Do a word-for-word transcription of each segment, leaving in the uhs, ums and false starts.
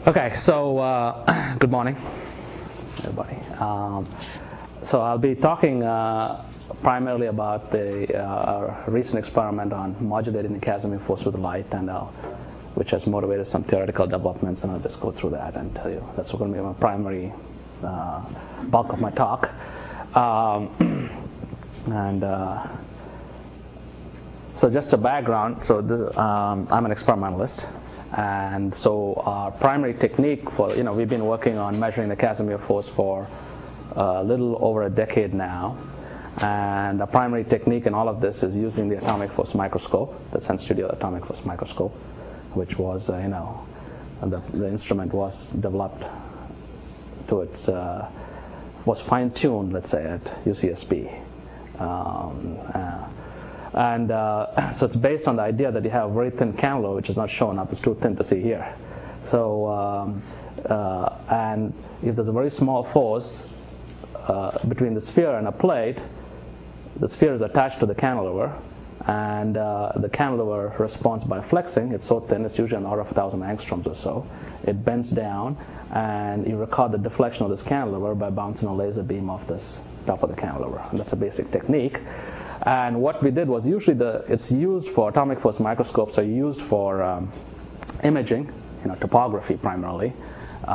Okay, so uh, good morning, everybody. Um, so I'll be talking uh, primarily about the uh, recent experiment on modulating the Casimir force with light, and uh, which has motivated some theoretical developments, and I'll just go through that and tell you. That's going to be my primary uh, bulk of my talk. Um, and uh, so just a background. So this, um, I'm an experimentalist. And so our primary technique for, you know, we've been working on measuring the Casimir force for a little over a decade now. And the primary technique in all of this is using the atomic force microscope, the Sun Studio atomic force microscope, which was, uh, you know, the, the instrument was developed to its, uh, was fine-tuned, let's say, at U C S B. Um, uh, And uh, so it's based on the idea that you have a very thin cantilever, which is not shown up. It's too thin to see here. So, um, uh, and if there's a very small force uh, between the sphere and a plate, the sphere is attached to the cantilever, and uh, the cantilever responds by flexing. It's so thin, it's usually an order of one thousand angstroms or so. It bends down, and you record the deflection of this cantilever by bouncing a laser beam off this top of the cantilever. And that's a basic technique. And what we did was usually the it's used for atomic force microscopes are used for um, imaging, you know, topography primarily. Uh,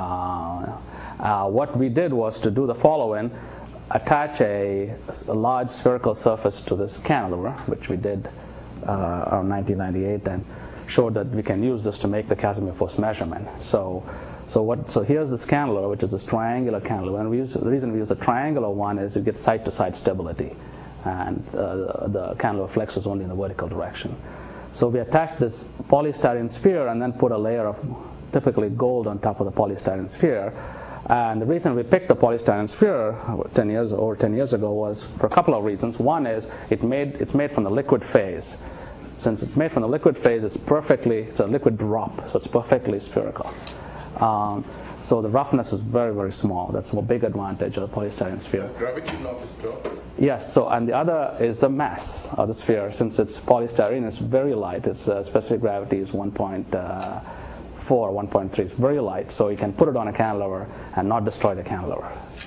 uh, what we did was to do the following: attach a, a large spherical surface to this cantilever, which we did uh, around nineteen ninety-eight, and showed that we can use this to make the Casimir force measurement. So, so what? So here's this cantilever, which is this triangular cantilever, and we use the reason we use a triangular one is it gets side-to-side stability. And uh, the cantilever flexes only in the vertical direction. So we attached this polystyrene sphere and then put a layer of typically gold on top of the polystyrene sphere. And the reason we picked the polystyrene sphere ten years over ten years ago was for a couple of reasons. One is it made it's made from the liquid phase. Since it's made from the liquid phase, it's perfectly it's a liquid drop, so it's perfectly spherical. Um, So the roughness is very, very small. That's a big advantage of the polystyrene sphere. Does gravity not distort? Yes. So, and the other is the mass of the sphere. Since it's polystyrene, it's very light. Its uh, specific gravity is one point four, one point three. It's very light. So you can put it on a cantilever and not destroy the cantilever.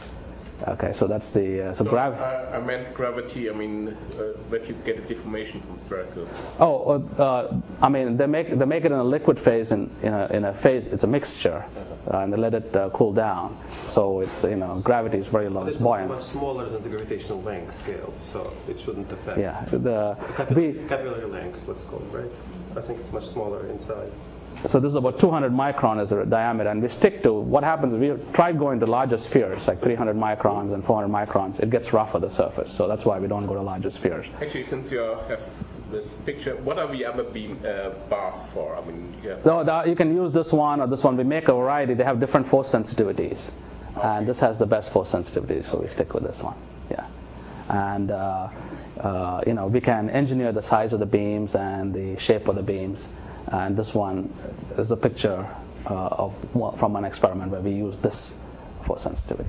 Okay, so that's the uh, so, so gravity. Uh, I meant gravity. I mean uh, that you get a deformation from spherical. Oh, uh, I mean they make they make it in a liquid phase in in a, in a phase. It's a mixture, uh-huh. uh, and they let it uh, cool down. So it's you know gravity is very low. But it's it's buoyant. much smaller than the gravitational length scale, so it shouldn't affect. Yeah, the capillary, capillary length, what's called, right? I think it's much smaller in size. So this is about two hundred micron as the diameter, and we stick to what happens. We tried going to larger spheres, like three hundred microns and four hundred microns. It gets rough at the surface, so that's why we don't go to larger spheres. Actually, since you have this picture, what are the other beam uh, bars for? I mean, you have. No, the, you can use this one or this one. We make a variety. They have different force sensitivities, okay. And this has the best force sensitivity, so we stick with this one. Yeah, and uh, uh, you know we can engineer the size of the beams and the shape of the beams. And this one is a picture uh, of from an experiment where we use this for sensitivity.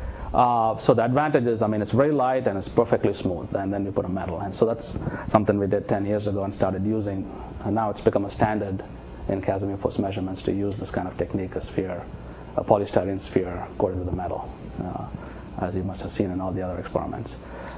Uh, so the advantage is, I mean, it's very light and it's perfectly smooth. And then we put a metal, and so that's something we did ten years ago and started using. And now it's become a standard in Casimir force measurements to use this kind of technique, a sphere, a polystyrene sphere coated with a metal, uh, as you must have seen in all the other experiments.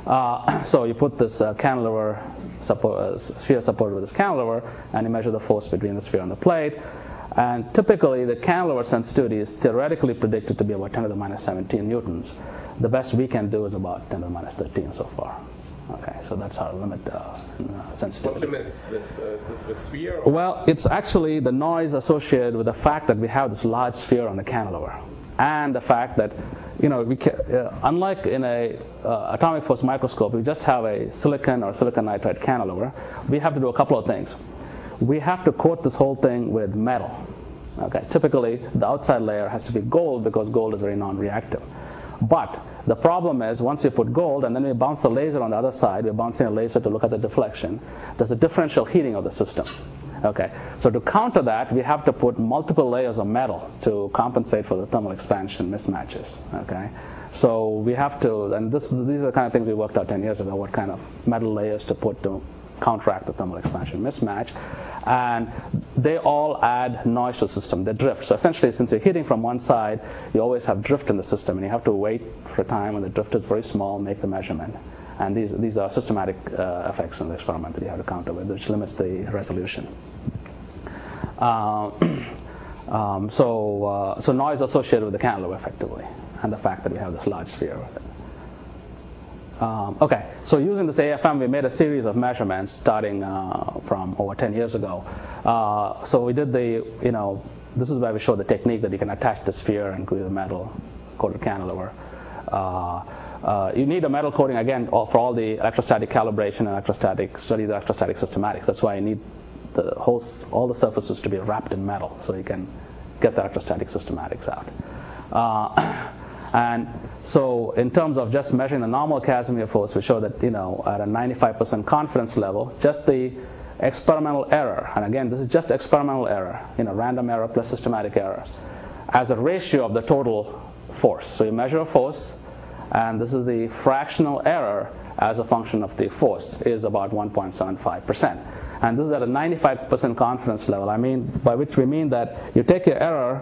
Uh, so you put this uh, cantilever support, uh, sphere supported with this cantilever, and you measure the force between the sphere and the plate. And typically, the cantilever sensitivity is theoretically predicted to be about ten to the minus seventeen newtons. The best we can do is about ten to the minus thirteen so far. Okay, so that's our limit uh, sensitivity. What limits this? Uh, the sphere? Or? Well, it's actually the noise associated with the fact that we have this large sphere on the cantilever, and the fact that, you know, we can, uh, unlike in a uh, atomic force microscope, we just have a silicon or silicon nitride cantilever. We have to do a couple of things. We have to coat this whole thing with metal. Okay, typically the outside layer has to be gold because gold is very non-reactive. But the problem is once we put gold and then we bounce the laser on the other side, we're bouncing a laser to look at the deflection. There's a differential heating of the system. Okay, so to counter that, we have to put multiple layers of metal to compensate for the thermal expansion mismatches. Okay, so we have to, and this, these are the kind of things we worked out ten years ago, what kind of metal layers to put to counteract the thermal expansion mismatch. And they all add noise to the system. They drift. So essentially, since you're hitting from one side, you always have drift in the system, and you have to wait for a time when the drift is very small, make the measurement. And these these are systematic uh, effects in the experiment that you have to counter with, which limits the resolution. Uh, um, so uh, so noise associated with the cantilever effectively, and the fact that we have this large sphere with it. Um, okay, so using this A F M, we made a series of measurements starting uh, from over ten years ago. Uh, so we did the, you know, this is where we show the technique that you can attach the sphere and glue the metal coated cantilever. Uh, uh, you need a metal coating, again, all, for all the electrostatic calibration and electrostatic study, the electrostatic systematics. That's why you need the whole, all the surfaces to be wrapped in metal so you can get the electrostatic systematics out. Uh, And so in terms of just measuring the normal Casimir force, we show that, you know, at a ninety-five percent confidence level, just the experimental error, and again, this is just experimental error, you know, random error plus systematic error, as a ratio of the total force. So you measure a force, and this is the fractional error as a function of the force, is about one point seven five percent. And this is at a ninety-five percent confidence level. I mean, by which we mean that you take your error.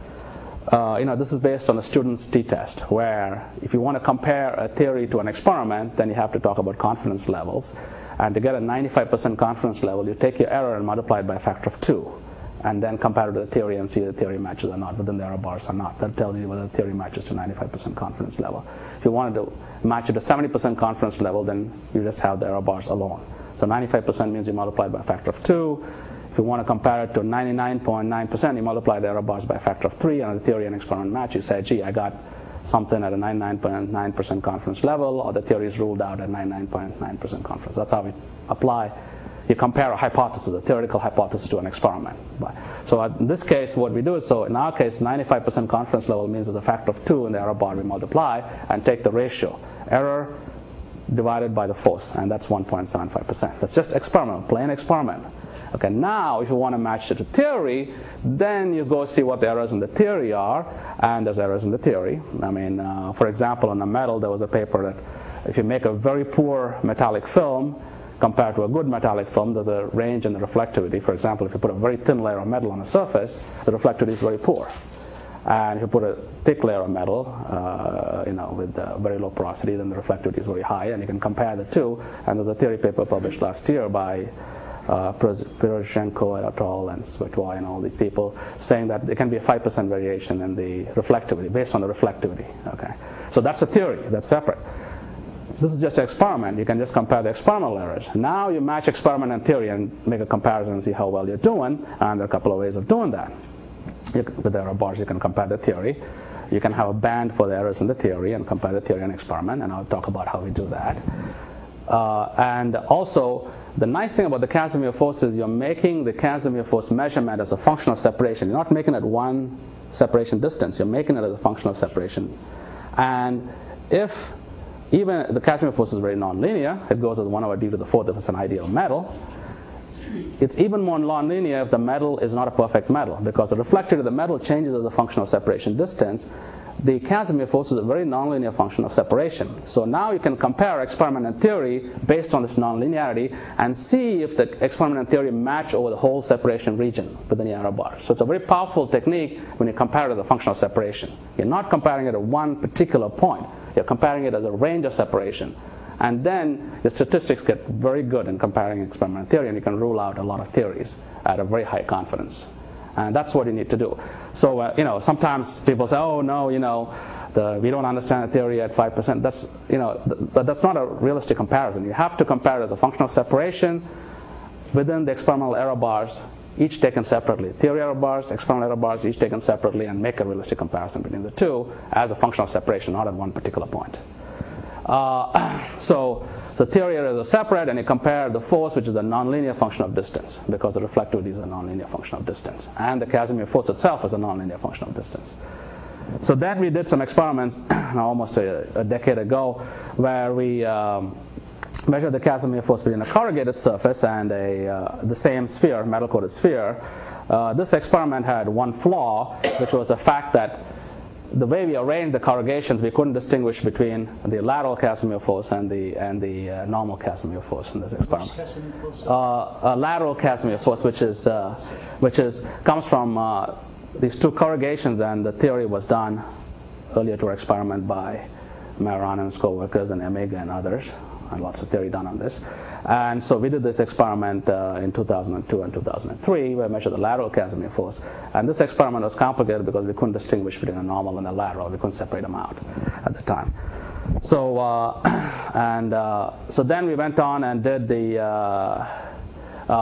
Uh, you know, this is based on the student's t-test, where if you want to compare a theory to an experiment, then you have to talk about confidence levels. And to get a ninety-five percent confidence level, you take your error and multiply it by a factor of two, and then compare it to the theory and see if the theory matches or not, within the error bars or not. That tells you whether the theory matches to ninety-five percent confidence level. If you wanted to match it to seventy percent confidence level, then you just have the error bars alone. So ninety-five percent means you multiply it by a factor of two. If you want to compare it to ninety-nine point nine percent, you multiply the error bars by a factor of three, and the theory and experiment match. You say, gee, I got something at a ninety-nine point nine percent confidence level, or the theory is ruled out at ninety-nine point nine percent confidence. That's how we apply. You compare a hypothesis, a theoretical hypothesis, to an experiment. So in this case, what we do is, so in our case, ninety-five percent confidence level means there's a factor of two in the error bar. We multiply and take the ratio. Error divided by the force, and that's one point seven five percent. That's just experiment, plain experiment. Okay, now if you want to match it to theory, then you go see what the errors in the theory are, and there's errors in the theory. I mean, uh, for example, on the metal, there was a paper that if you make a very poor metallic film compared to a good metallic film, there's a range in the reflectivity. For example, if you put a very thin layer of metal on a surface, the reflectivity is very poor. And if you put a thick layer of metal, uh, you know, with uh, very low porosity, then the reflectivity is very high, and you can compare the two. And there's a theory paper published last year by Uh, Pirozhenko et al. And Svetoy and all these people, saying that there can be a five percent variation in the reflectivity, based on the reflectivity. Okay, so that's a theory, that's separate. This is just an experiment. You can just compare the experimental errors. Now you match experiment and theory and make a comparison and see how well you're doing, and there are a couple of ways of doing that. You, with the error bars, you can compare the theory. You can have a band for the errors in the theory and compare the theory and experiment, and I'll talk about how we do that. Uh, and also, the nice thing about the Casimir force is you're making the Casimir force measurement as a function of separation. You're not making it one separation distance. You're making it as a function of separation. And if even the Casimir force is very nonlinear, it goes as one over d to the fourth if it's an ideal metal. It's even more nonlinear if the metal is not a perfect metal, because the reflectivity of the metal changes as a function of separation distance. The Casimir force is a very nonlinear function of separation. So now you can compare experiment and theory based on this nonlinearity and see if the experiment and theory match over the whole separation region within the error bar. So it's a very powerful technique when you compare it as a function of separation. You're not comparing it at one particular point. You're comparing it as a range of separation. And then the statistics get very good in comparing experiment and theory, and you can rule out a lot of theories at a very high confidence. And that's what you need to do. So, uh, you know, sometimes people say, oh, no, you know, the, we don't understand the theory at five percent. That's, you know, th- that's not a realistic comparison. You have to compare it as a function of separation within the experimental error bars, each taken separately. Theory error bars, experimental error bars, each taken separately, and make a realistic comparison between the two as a function of separation, not at one particular point. Uh, so the theory errors are separate, and you compare the force, which is a nonlinear function of distance, because the reflectivity is a nonlinear function of distance, and the Casimir force itself is a nonlinear function of distance. So then we did some experiments almost a, a decade ago, where we um, measured the Casimir force between a corrugated surface and a uh, the same sphere, metal-coated sphere. Uh, this experiment had one flaw, which was the fact that the way we arranged the corrugations, we couldn't distinguish between the lateral Casimir force and the and the uh, normal Casimir force in this experiment. Uh, a lateral Casimir force, which is uh, which is comes from uh, these two corrugations, and the theory was done earlier to our experiment by Maran and his co-workers and Emig and others, and lots of theory done on this. And so we did this experiment uh, in two thousand two and two thousand three, where we measured the lateral Casimir force. And this experiment was complicated because we couldn't distinguish between the normal and the lateral. We couldn't separate them out at the time. So uh, and uh, so then we went on and did the uh, uh,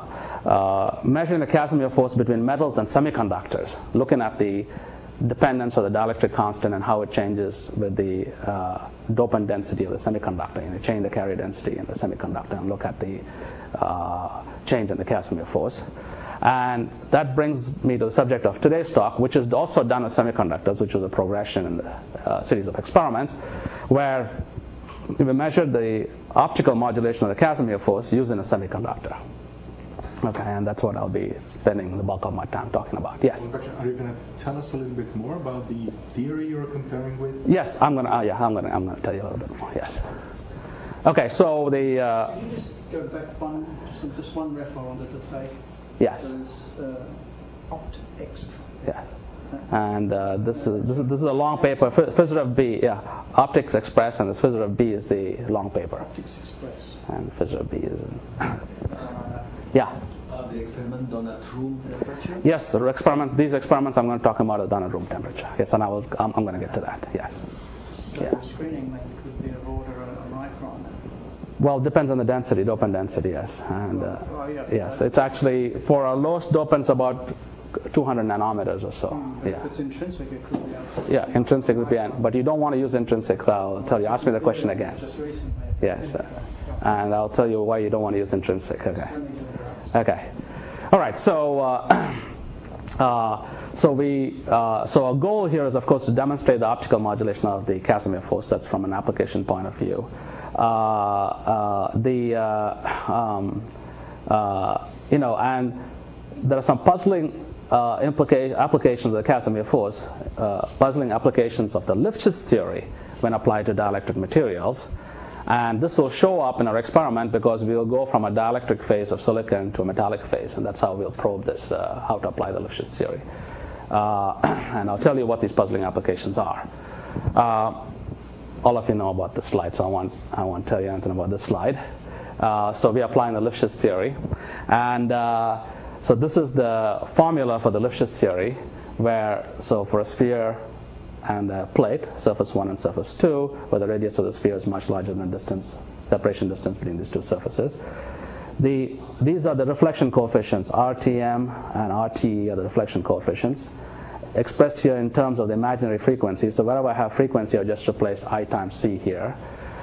uh, measuring the Casimir force between metals and semiconductors, looking at the dependence of the dielectric constant and how it changes with the uh, dopant density of the semiconductor. You know, change the carrier density in the semiconductor and look at the uh, change in the Casimir force. And that brings me to the subject of today's talk, which is also done with semiconductors, which was a progression in the uh, series of experiments, where we measured the optical modulation of the Casimir force using a semiconductor. Okay, and that's what I'll be spending the bulk of my time talking about. Yes? Are you going to tell us a little bit more about the theory you're comparing with? Yes, I'm going to, uh, yeah, I'm going to, I'm going to tell you a little bit more, yes. Okay, so the... Uh, Can you just go back one, just, just one ref I wanted to take? Yes. So there's uh, OptX. Yes. And uh, this, is, this is this is a long paper, Fizerev B, yeah, Optics Express, and this Fizerev B is the long paper. Optics Express. And Fizerev B is... Uh, yeah. Uh, the experiment done at room temperature? Yes, the experiments, these experiments I'm going to talk about are done at room temperature. Yes, and I will, I'm, I'm going to get to that, yes. So Yeah. the screening length could be of order a, a micron. Well, it depends on the density, dopant density, yes. And uh, Oh, yeah. yes, it's actually, for our lowest dopants, about two hundred nanometers or so. Mm, but Yeah. if it's intrinsic, it could be up to Yeah, intrinsic would be, but you don't want to use intrinsic. I'll tell you. Ask me the question again. Just recently. Yes, uh, and I'll tell you why you don't want to use intrinsic. Okay. Okay. All right. So, uh, uh, so we, uh, so our goal here is, of course, to demonstrate the optical modulation of the Casimir force. That's from an application point of view. Uh, uh, the, uh, um, uh, you know, and there are some puzzling uh, implica- applications of the Casimir force, uh, puzzling applications of the Lifshitz theory when applied to dielectric materials. And this will show up in our experiment because we will go from a dielectric phase of silicon to a metallic phase, and that's how we'll probe this, uh, how to apply the Lifshitz theory. Uh, and I'll tell you what these puzzling applications are. Uh, all of you know about this slide, so I won't, I won't tell you anything about this slide. Uh, so we're applying the Lifshitz theory. And uh, so this is the formula for the Lifshitz theory, where, so for a sphere and a plate, surface one and surface two, where the radius of the sphere is much larger than the distance, separation distance between these two surfaces. The, these are the reflection coefficients, R T M and R T E are the reflection coefficients, expressed here in terms of the imaginary frequency. So wherever I have frequency, I just replace I times C here.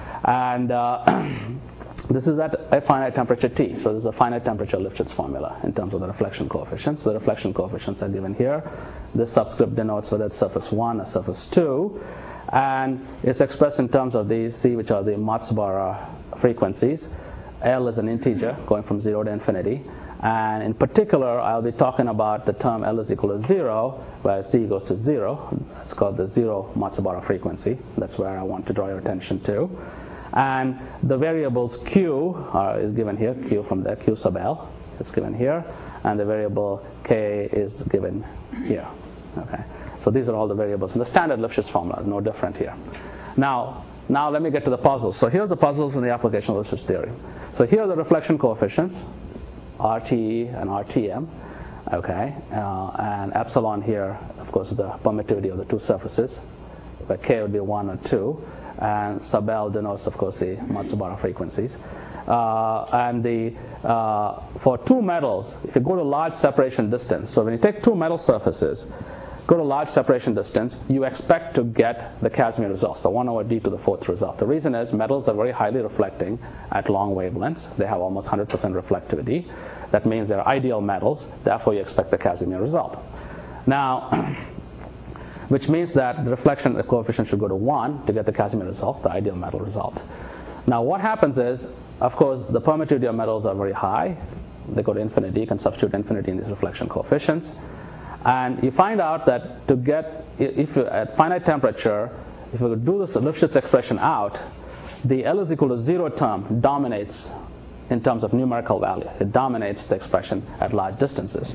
And uh, this is at a finite temperature T. So this is a finite temperature Lifshitz formula in terms of the reflection coefficients. The reflection coefficients are given here. This subscript denotes whether it's surface one or surface two. And it's expressed in terms of these C, which are the Matsubara frequencies. L is an integer going from zero to infinity. And in particular, I'll be talking about the term L is equal to zero, where C goes to zero. That's called the zero Matsubara frequency. That's where I want to draw your attention to. And the variables Q are, is given here, Q from there, Q sub L is given here, and the variable K is given here. Okay, so these are all the variables in the standard Lifshitz formula, no different here. Now, now let me get to the puzzles. So here's the puzzles in the application of Lifshitz theory. So here are the reflection coefficients, R T E and R T M. Okay, uh, and epsilon here, of course, is the permittivity of the two surfaces, where K would be one or two. And sub L denotes, of course, the Matsubara frequencies. Uh, and the uh, for two metals, if you go to large separation distance, so when you take two metal surfaces, go to large separation distance, you expect to get the Casimir result, so one over d to the fourth result. The reason is metals are very highly reflecting at long wavelengths. They have almost one hundred percent reflectivity. That means they're ideal metals. Therefore, you expect the Casimir result. Now, which means that the reflection coefficient should go to one to get the Casimir result, the ideal metal result. Now what happens is, of course, the permittivity of metals are very high. They go to infinity. You can substitute infinity in these reflection coefficients. And you find out that to get, if you, at finite temperature, if you do this Lifshitz expression out, the L is equal to zero term dominates in terms of numerical value. It dominates the expression at large distances.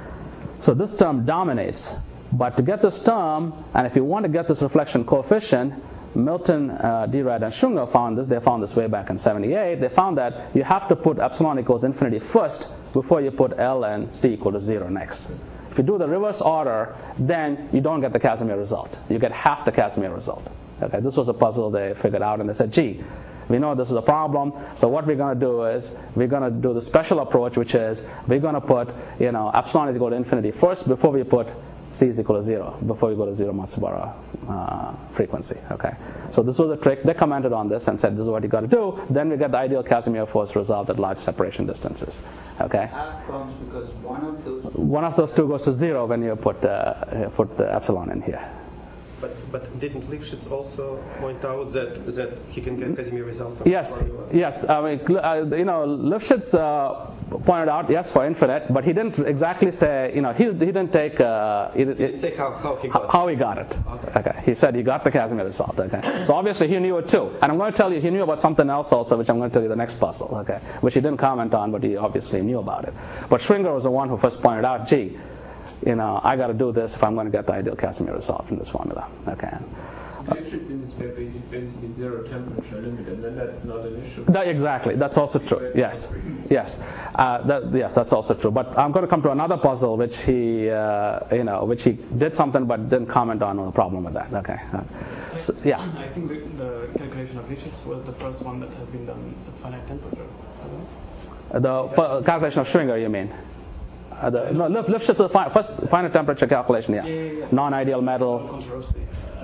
So this term dominates. But to get this term, and if you want to get this reflection coefficient, Milton, uh, Dirac, and Schwinger found this. They found this way back in seventy-eight. They found that you have to put epsilon equals infinity first before you put L and C equal to zero next. If you do the reverse order, then you don't get the Casimir result. You get half the Casimir result. Okay, this was a puzzle they figured out, and they said, gee, we know this is a problem, so what we're going to do is we're going to do the special approach, which is we're going to put, you know, epsilon is equal to infinity first before we put C is equal to zero, before we go to zero Matsubara uh, frequency. Okay, so this was a trick. They commented on this and said, this is what you got to do. Then we get the ideal Casimir force result at large separation distances. Okay. Half comes because one of those. One of those two goes to zero when you put uh, put the epsilon in here. But, but didn't Lifshitz also point out that that he can get Casimir result from Yes, the formula? yes. I mean, uh, you know, Lifshitz uh, pointed out yes for infinite, but he didn't exactly say. You know, he, he didn't take. Uh, he, He didn't say how, how he got how he got it. Okay. Okay. He said he got the Casimir result. Okay. So obviously he knew it too. And I'm going to tell you, he knew about something else also, which I'm going to tell you the next puzzle. Okay. Which he didn't comment on, but he obviously knew about it. But Schwinger was the one who first pointed out, gee, you know, I got to do this if I'm going to get the ideal Casimir result in this formula. Okay. Lifshitz in this paper is basically zero temperature limit, and then that's not an issue. That, exactly. That's also true. Yes. Yes. Uh, that, yes, that's also true. But I'm going to come to another puzzle, which he, uh, you know, which he did something but didn't comment on the problem with that. Okay. Uh, so, yeah. I think the, the calculation of Lifshitz was the first one that has been done at finite temperature, hasn't it? The f- calculation of Schwinger, you mean? Uh, the, no, Lifshitz is the fi- first finite temperature calculation. Yeah. Yeah, yeah, yeah. Non-ideal metal. Controversy.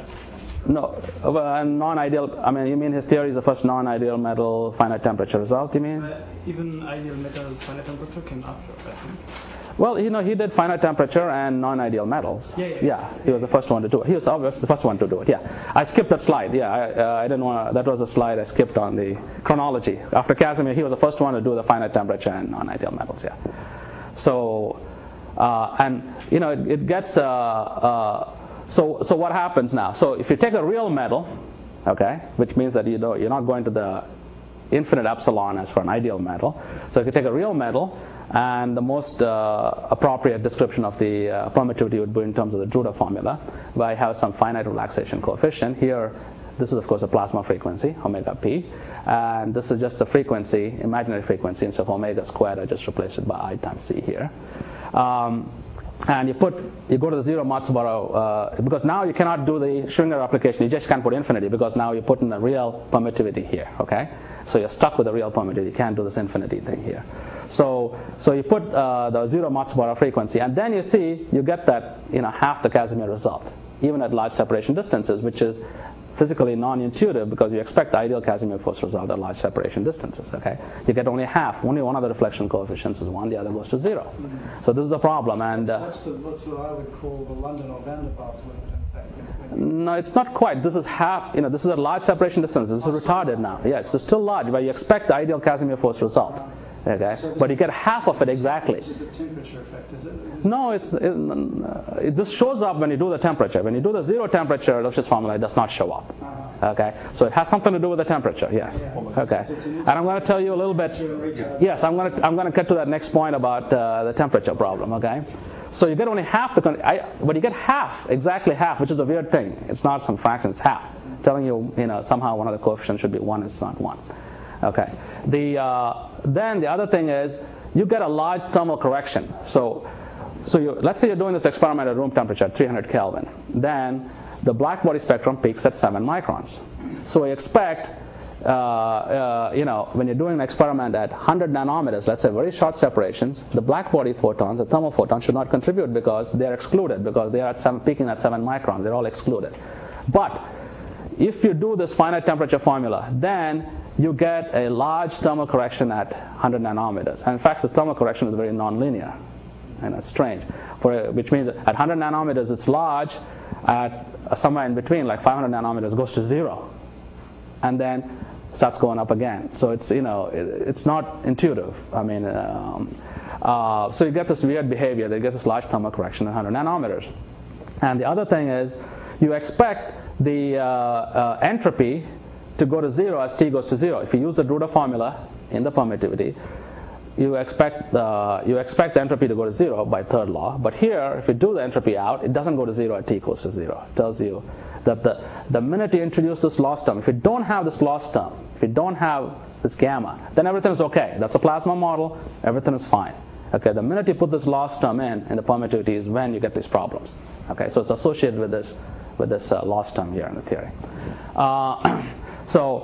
No, uh, non-ideal. I mean, you mean his theory is the first non-ideal metal finite temperature result? You mean? Uh, even ideal metal finite temperature came after, I think. Well, you know, he did finite temperature and non-ideal metals. Yeah, yeah. Yeah, he was the first one to do it. He was obviously the first one to do it. Yeah, I skipped that slide. Yeah, I, uh, I didn't want. That was a slide I skipped on the chronology. After Casimir, he was the first one to do the finite temperature and non-ideal metals. Yeah. So, uh, and you know, it, it gets. Uh, uh, so, so what happens now? So, if you take a real metal, okay, which means that you know you're not going to the infinite epsilon as for an ideal metal. So, if you take a real metal, and the most uh, appropriate description of the uh, permittivity would be in terms of the Drude formula, where I have some finite relaxation coefficient. Here, this is of course a plasma frequency, omega p, and this is just the frequency, imaginary frequency, instead of omega squared, I just replaced it by I times c here. Um, and you put, you go to the zero Matsubara, uh, because now you cannot do the Schwinger application, you just can't put infinity, because now you put in a real permittivity here, okay? So you're stuck with the real permittivity, you can't do this infinity thing here. So, so you put uh, the zero Matsubara frequency, and then you see you get that, you know, half the Casimir result, even at large separation distances, which is physically non-intuitive because you expect the ideal Casimir force result at large separation distances. Okay, you get only half. Only one of the reflection coefficients is one, the other goes to zero. Mm-hmm. So this is the problem. And uh, that's, the, that's what I would call the London or Van der Waals limit. No, it's not quite. This is half. You know, this is a large separation distance. This is retarded now. Yes, it's still large, but you expect the ideal Casimir force result. Okay, so but you get half of it exactly. It's just a temperature effect, is it? Is no, it's it, it, this shows up when you do the temperature. When you do the zero temperature Lifshitz formula, it does not show up. Uh-huh. Okay, so it has something to do with the temperature. Yes. Yeah. Okay, and I'm going to tell you a little bit. Yes, I'm going to I'm going to get to that next point about uh, the temperature problem. Okay, so you get only half the, I, but you get half, exactly half, which is a weird thing. It's not some fraction, it's half. Telling you, you know, somehow one of the coefficients should be one, it's not one. Okay. The uh, then the other thing is you get a large thermal correction. So, so you, let's say you're doing this experiment at room temperature at three hundred Kelvin. Then the black body spectrum peaks at seven microns. So we expect, uh, uh, you know, when you're doing an experiment at one hundred nanometers, let's say very short separations, the black body photons, the thermal photons, should not contribute because they're excluded because they are at seven, peaking at seven microns. They're all excluded. But if you do this finite temperature formula, then you get a large thermal correction at one hundred nanometers. And in fact, this thermal correction is very nonlinear, and it's strange. For, which means at one hundred nanometers it's large, at uh, somewhere in between, like five hundred nanometers, goes to zero, and then starts going up again. So it's, you know, it, it's not intuitive. I mean, um, Uh, so you get this weird behavior that gets this large thermal correction at one hundred nanometers. And the other thing is you expect the uh, uh, entropy to go to zero as T goes to zero. If you use the Drude formula in the permittivity, you expect uh, you expect the entropy to go to zero by third law. But here, if you do the entropy out, it doesn't go to zero at T equals to zero. It tells you that the, the minute you introduce this loss term, if you don't have this loss term, if you don't have this gamma, then everything is okay. That's a plasma model. Everything is fine. Okay. The minute you put this loss term in in the permittivity is when you get these problems. Okay. So it's associated with this with this uh, loss term here in the theory. Uh, so.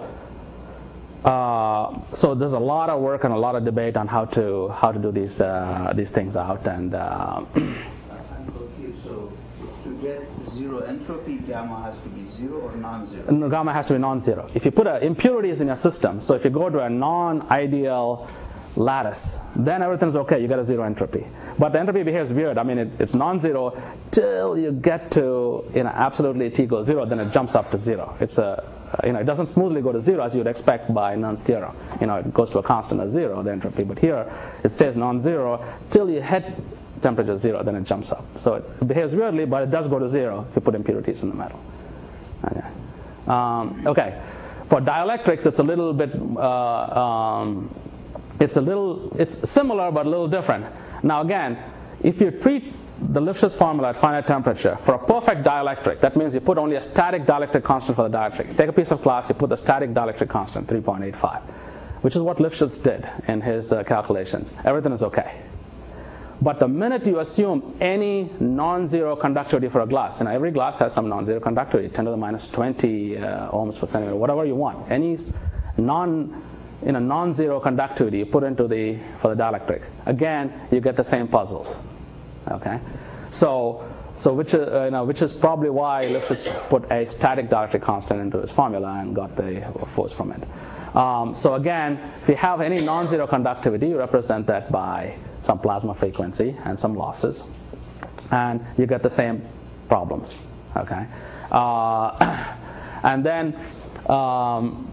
Uh, so there's a lot of work and a lot of debate on how to how to do these uh, these things out, and uh, I'm confused. So to get zero entropy, gamma has to be zero or non-zero? no, gamma has to be non-zero. If you put uh, impurities in your system, so if you go to a non-ideal lattice, then everything's okay. You get a zero entropy, but the entropy behaves weird. I mean, it, it's non-zero till you get to you know absolutely T goes zero, then it jumps up to zero. It's a You know, it doesn't smoothly go to zero as you would expect by Nernst theorem. You know, it goes to a constant of zero, the entropy. But here, it stays non-zero till you hit temperature zero, then it jumps up. So it behaves weirdly, but it does go to zero if you put impurities in the metal. Okay. Um, okay. For dielectrics, it's a little bit, uh, um, it's a little, it's similar but a little different. Now again, if you treat the Lifshitz formula at finite temperature for a perfect dielectric, that means you put only a static dielectric constant for the dielectric. You take a piece of glass, you put the static dielectric constant, three point eight five, which is what Lifshitz did in his uh, calculations. Everything is okay. But the minute you assume any non-zero conductivity for a glass, and every glass has some non-zero conductivity, ten to the minus twenty uh, ohms per centimeter, whatever you want, any non you know, non-zero conductivity you put into the for the dielectric, again you get the same puzzles. Okay, so so which is uh, you know which is probably why Lifshitz put a static dielectric constant into his formula and got the force from it. Um, so again, if you have any non-zero conductivity, you represent that by some plasma frequency and some losses, and you get the same problems. Okay, uh, and then. Um,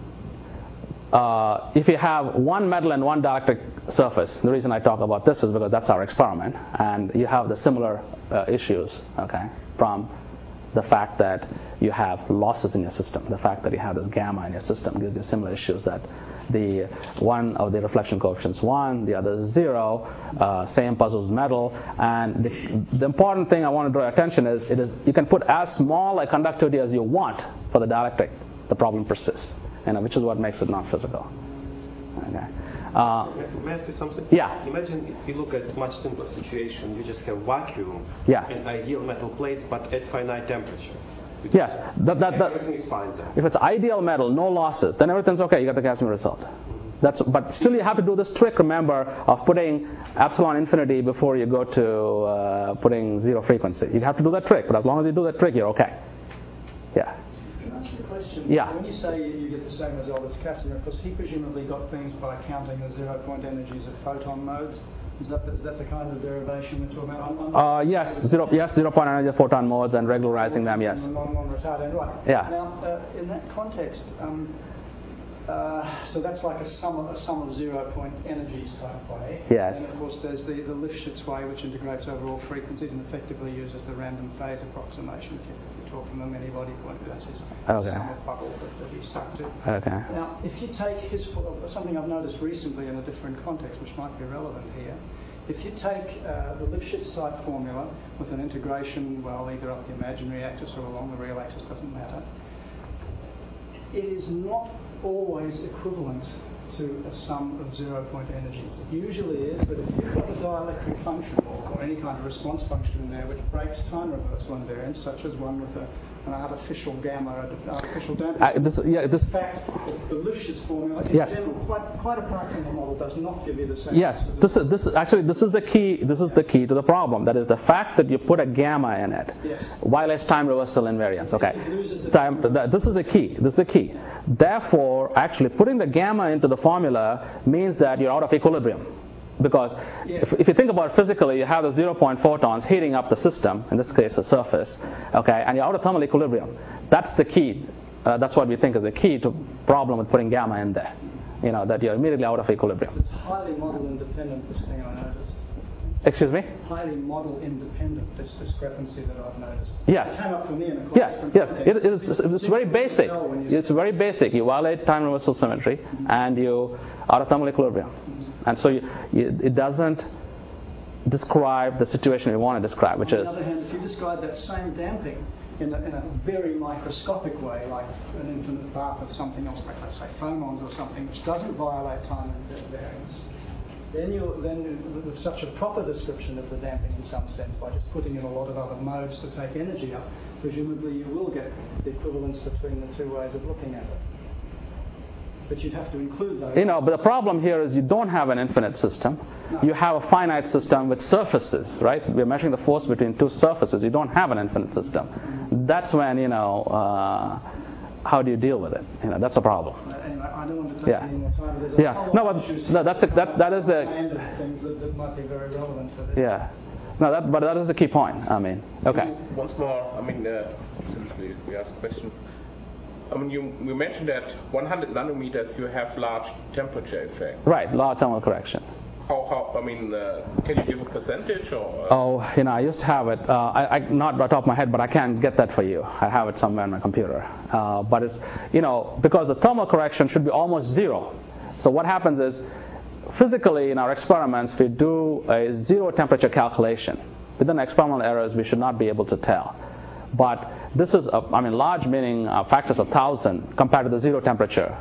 Uh, if you have one metal and one dielectric surface, the reason I talk about this is because that's our experiment, and you have the similar uh, issues, okay, from the fact that you have losses in your system. The fact that you have this gamma in your system gives you similar issues, that the one of the reflection coefficients one, the other is zero, uh, same puzzles metal, and the, the important thing I want to draw your attention is, it is you can put as small a conductivity as you want for the dielectric, the problem persists. You know, which is what makes it non-physical. Okay. Uh, May I ask you something? Yeah. Imagine if you look at a much simpler situation. You just have vacuum Yeah. and ideal metal plates, but at finite temperature. You yes. just- That, that, that, everything is fine there. if it's ideal metal, no losses, then everything's okay. You get the Casimir result. That's, but still, you have to do this trick. Remember, of putting epsilon infinity before you go to uh, putting zero frequency. You have to do that trick. But as long as you do that trick, you're okay. Yeah. Can I ask you a question? Yeah. When you say you get the same result as Casimir, because he presumably got things by counting the zero-point energies of photon modes. Is that the, is that the kind of derivation we're talking about? I'm, I'm Uh, yes, zero, yes, zero point energy of photon modes and regularizing them. Yes. Non, non-retardant, right? Yeah. Now, uh, in that context, um, uh, so that's like a sum of a sum of zero-point energies type way. Yes. And of course, there's the, the Lifshitz way, which integrates over all frequencies and effectively uses the random phase approximation. If you, if you talk from a many-body point of view, that's his Okay. sum of bubble that, that he stuck to. Okay. Now, if you take his something I've noticed recently in a different context, which might be relevant here. If you take uh, the Lifshitz type formula with an integration, well, either up the imaginary axis or along the real axis, doesn't matter, it is not always equivalent to a sum of zero-point energies. It usually is, but if you've got a dielectric function or, or any kind of response function in there which breaks time reversal invariance, such as one with a, an artificial gamma, an artificial damping. Uh, this, yeah, this. In fact, the Lifshitz formula, in Yes. general, quite, quite apart from the model, does not give you the same. Yes, this is this is actually this is the key. This is the key to the problem. That is the fact that you put a gamma in it, Yes. violates time reversal invariance. Okay, It loses the time. th- This is the key. This is the key. Therefore, actually putting the gamma into the formula means that you're out of equilibrium. Because Yes. if, if you think about it physically, you have the zero-point photons heating up the system, in this case the surface, okay, and you're out of thermal equilibrium. That's the key. Uh, that's what we think is the key to problem with putting gamma in there. You know, that you're immediately out of equilibrium. It's highly model independent, this thing I noticed. Excuse me? Highly model independent, this discrepancy that I've noticed. Yes. It came up for me in a quite Yes, different yes. context. It, it's, it's very basic. It's very basic. You violate time reversal symmetry, mm-hmm. and you out of thermal equilibrium. Mm-hmm. And so you, you, it doesn't describe the situation we want to describe, which is... is... On the other hand, if you describe that same damping in a, in a very microscopic way, like an infinite bath of something else, like let's say phonons or something, which doesn't violate time invariance, then you then with such a proper description of the damping in some sense, by just putting in a lot of other modes to take energy up, presumably you will get the equivalence between the two ways of looking at it. But you'd have to include those. You know, but the problem here is you don't have an infinite system. No. You have a finite system with surfaces, right? We're measuring the force between two surfaces. You don't have an infinite system. Mm-hmm. That's when, you know, uh, how do you deal with it? You know, that's a problem. And I don't want to take yeah. any more time. There's a yeah. whole No, lot but of no, that's a, that that is the things that, that might be very relevant to this. Yeah. No, that but that is the key point. I mean, okay. Once more, I mean, uh, since we, we asked questions, I mean, you, you mentioned that one hundred nanometers you have large temperature effects. Right, large thermal correction. How, how, I mean, uh, can you give a percentage or? Uh? Oh, you know, I used to have it. Uh, I, I not right off my head, but I can't get that for you. I have it somewhere on my computer. Uh, but it's, you know, because the thermal correction should be almost zero. So what happens is, physically in our experiments, we do a zero temperature calculation. Within experimental errors, we should not be able to tell. But this is, a, I mean, large meaning uh, factors of thousand compared to the zero temperature.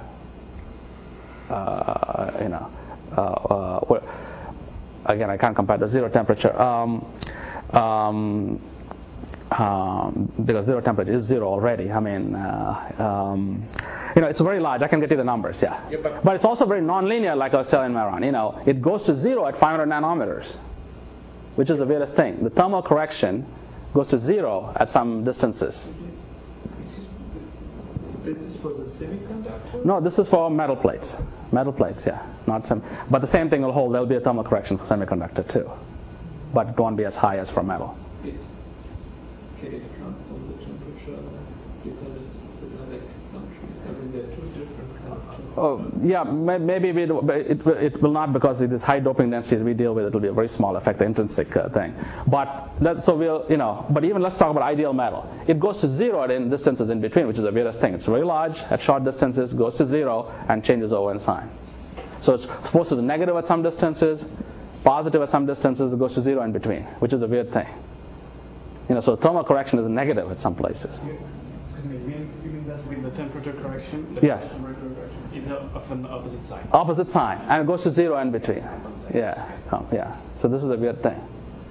Uh, you know. Uh, uh, again, I can't compare the zero temperature um, um, um, because zero temperature is zero already. I mean, uh, um, you know, it's very large. I can get you the numbers, yeah. yeah but, but it's also very nonlinear, like I was telling Mehran. You know, it goes to zero at five hundred nanometers, which is the weirdest thing. The thermal correction goes to zero at some distances. This is for the semiconductor? No, this is for metal plates. Metal plates, yeah. Not some, but the same thing will hold. There'll be a thermal correction for semiconductor too, but it won't be as high as for metal. It, can it come from the temperature because it's specific countries? I mean, there are two different countries. Oh, yeah, maybe we do, it, it will not, because it is high doping densities we deal with. It will be a very small effect, the intrinsic uh, thing. But that, so we'll, you know, but even let's talk about ideal metal. It goes to zero at in distances in between, which is the weirdest thing. It's very large at short distances, goes to zero, and changes over in sign. So it's forces are negative at some distances, positive at some distances, it goes to zero in between, which is a weird thing. You know, so thermal correction is negative at some places. Excuse me, you mean, you mean that with the temperature correction? The Yes. temperature correction is of an opposite sign. Opposite sign, and it goes to zero in between. Yeah, oh, yeah. So this is a weird thing.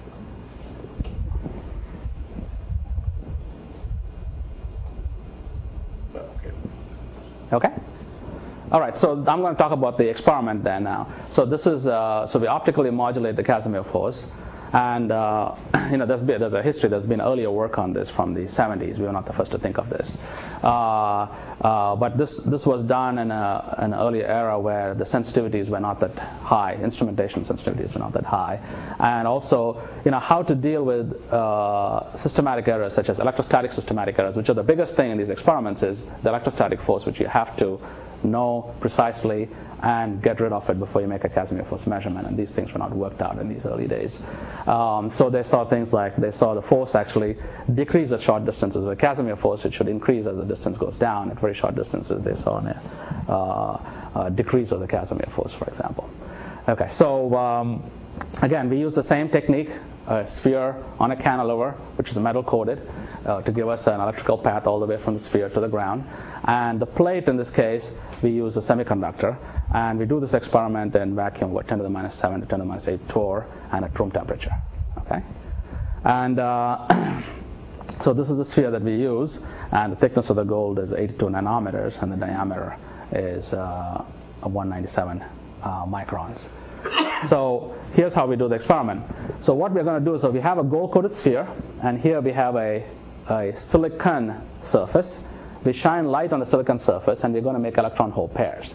Okay. Okay. All right. So I'm going to talk about the experiment then now. So this is uh, so we optically modulate the Casimir force. And, uh, you know, there's, been, there's a history, there's been earlier work on this from the seventies. We were not the first to think of this. Uh, uh, but this this was done in a, an earlier era where the sensitivities were not that high, instrumentation sensitivities were not that high. And also, you know, how to deal with uh, systematic errors such as electrostatic systematic errors, which are the biggest thing in these experiments is the electrostatic force, which you have to know precisely and get rid of it before you make a Casimir force measurement. And these things were not worked out in these early days. Um, so they saw things like, they saw the force actually decrease at short distances. With Casimir force, it should increase as the distance goes down. At very short distances, they saw a uh, uh, decrease of the Casimir force, for example. Okay, so um, again, we use the same technique, a sphere on a cantilever, which is metal coated, uh, to give us an electrical path all the way from the sphere to the ground. And the plate, in this case, we use a semiconductor. And we do this experiment in vacuum with ten to the minus seven to ten to the minus eight torr and at room temperature. Okay? And uh, so this is the sphere that we use. And the thickness of the gold is eighty-two nanometers, and the diameter is uh, one hundred ninety-seven uh, microns. So here's how we do the experiment. So what we're going to do is, so we have a gold-coated sphere, and here we have a, a silicon surface. We shine light on the silicon surface, and we're going to make electron hole pairs.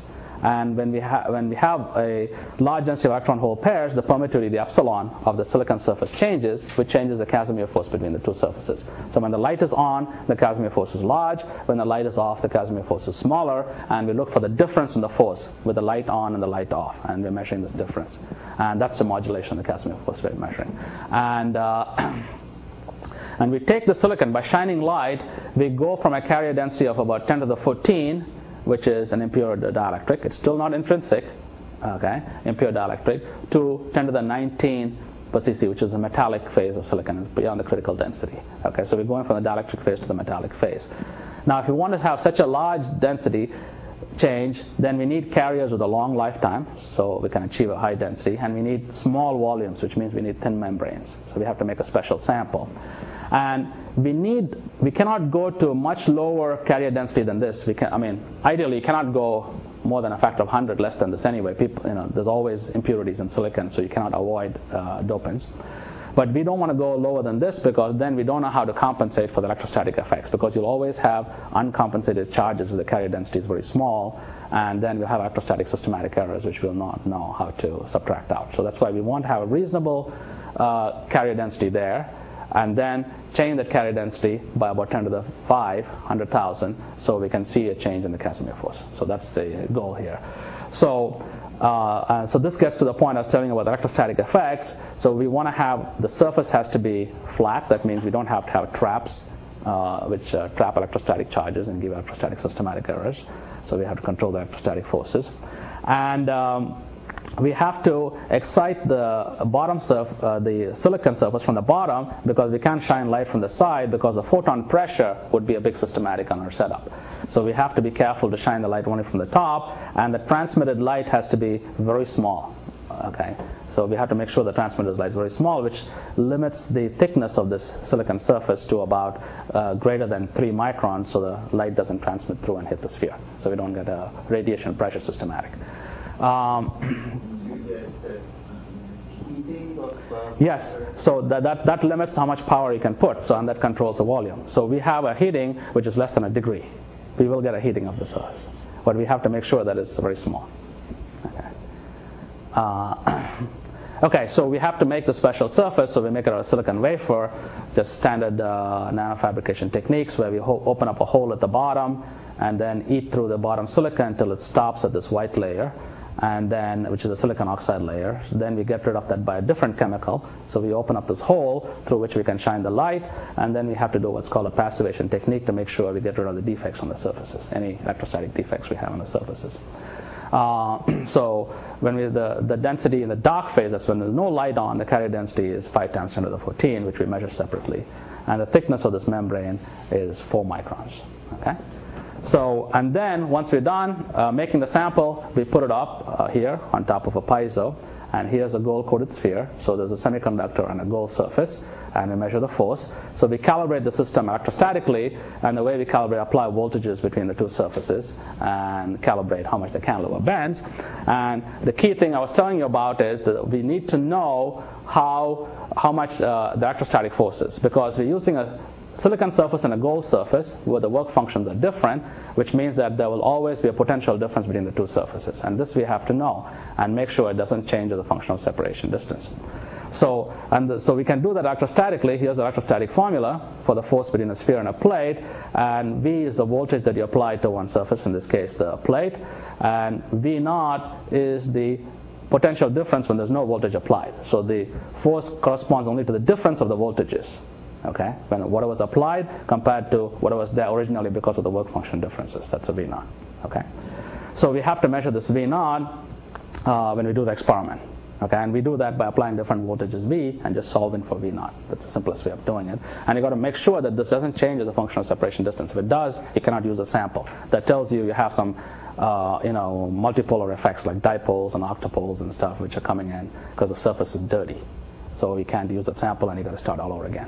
And when we, ha- when we have a large density of electron hole pairs, the permittivity, the epsilon of the silicon surface changes, which changes the Casimir force between the two surfaces. So when the light is on, the Casimir force is large. When the light is off, the Casimir force is smaller. And we look for the difference in the force with the light on and the light off. And we're measuring this difference. And that's the modulation of the Casimir force we're measuring. And uh, And we take the silicon, by shining light, we go from a carrier density of about ten to the fourteen, which is an impure dielectric. It's still not intrinsic, okay, impure dielectric, to ten to the nineteen per cc, which is a metallic phase of silicon. It's beyond the critical density. Okay, so we're going from the dielectric phase to the metallic phase. Now, if you want to have such a large density change, then we need carriers with a long lifetime, so we can achieve a high density, and we need small volumes, which means we need thin membranes. So we have to make a special sample. And we need, we cannot go to a much lower carrier density than this. We can, I mean, ideally, you cannot go more than a factor of one hundred less than this anyway. People, you know, there's always impurities in silicon, so you cannot avoid uh, dopants. But we don't want to go lower than this, because then we don't know how to compensate for the electrostatic effects, because you'll always have uncompensated charges with the carrier density is very small, and then we'll have electrostatic systematic errors, which we'll not know how to subtract out. So that's why we want to have a reasonable uh, carrier density there, and then change that carrier density by about ten to the five, one hundred thousand, so we can see a change in the Casimir force. So that's the goal here. So, uh, uh, so this gets to the point I was telling you about the electrostatic effects. So we want to have, the surface has to be flat. That means we don't have to have traps, uh, which uh, trap electrostatic charges and give electrostatic systematic errors. So we have to control the electrostatic forces. And um, we have to excite the bottom surf, uh, the silicon surface from the bottom, because we can't shine light from the side, because the photon pressure would be a big systematic on our setup. So we have to be careful to shine the light only from the top, and the transmitted light has to be very small. Okay, so we have to make sure the transmitted light is very small, which limits the thickness of this silicon surface to about uh, greater than three microns, so the light doesn't transmit through and hit the sphere. So we don't get a radiation pressure systematic. Um, yes, so that, that, that limits how much power you can put, so and that controls the volume. So we have a heating which is less than a degree. We will get a heating of the surface, but we have to make sure that it's very small. Okay. Uh, okay, so we have to make the special surface, so we make it out of silicon wafer, just standard uh, nanofabrication techniques where we ho- open up a hole at the bottom and then eat through the bottom silicon until it stops at this white layer, and then, which is a silicon oxide layer. Then we get rid of that by a different chemical. So we open up this hole through which we can shine the light, and then we have to do what's called a passivation technique to make sure we get rid of the defects on the surfaces, any electrostatic defects we have on the surfaces. Uh, so when we the, the density in the dark phase, that's when there's no light on, the carrier density is five times ten to the fourteen, which we measure separately. And the thickness of this membrane is four microns. Okay? So, and then once we're done uh, making the sample, we put it up uh, here on top of a piezo, and here's a gold-coated sphere. So there's a semiconductor and a gold surface, and we measure the force. So we calibrate the system electrostatically, and the way we calibrate, apply voltages between the two surfaces and calibrate how much the cantilever bends. And the key thing I was telling you about is that we need to know how how much uh, the electrostatic force is, because we're using a silicon surface and a gold surface where the work functions are different, which means that there will always be a potential difference between the two surfaces. And this we have to know and make sure it doesn't change as a function of separation distance. So, and the, so we can do that electrostatically. Here's the electrostatic formula for the force between a sphere and a plate. And V is the voltage that you apply to one surface, in this case the plate. And V naught is the potential difference when there's no voltage applied. So the force corresponds only to the difference of the voltages. Okay, when what was applied compared to what was there originally because of the work function differences. That's a V naught. Okay, so we have to measure this V naught uh, when we do the experiment. Okay, and we do that by applying different voltages V and just solving for V naught. That's the simplest way of doing it. And you got to make sure that this doesn't change as a function of separation distance. If it does, you cannot use a sample. That tells you you have some uh, you know multipolar effects like dipoles and octopoles and stuff which are coming in because the surface is dirty. So you can't use a sample, and you got to start all over again.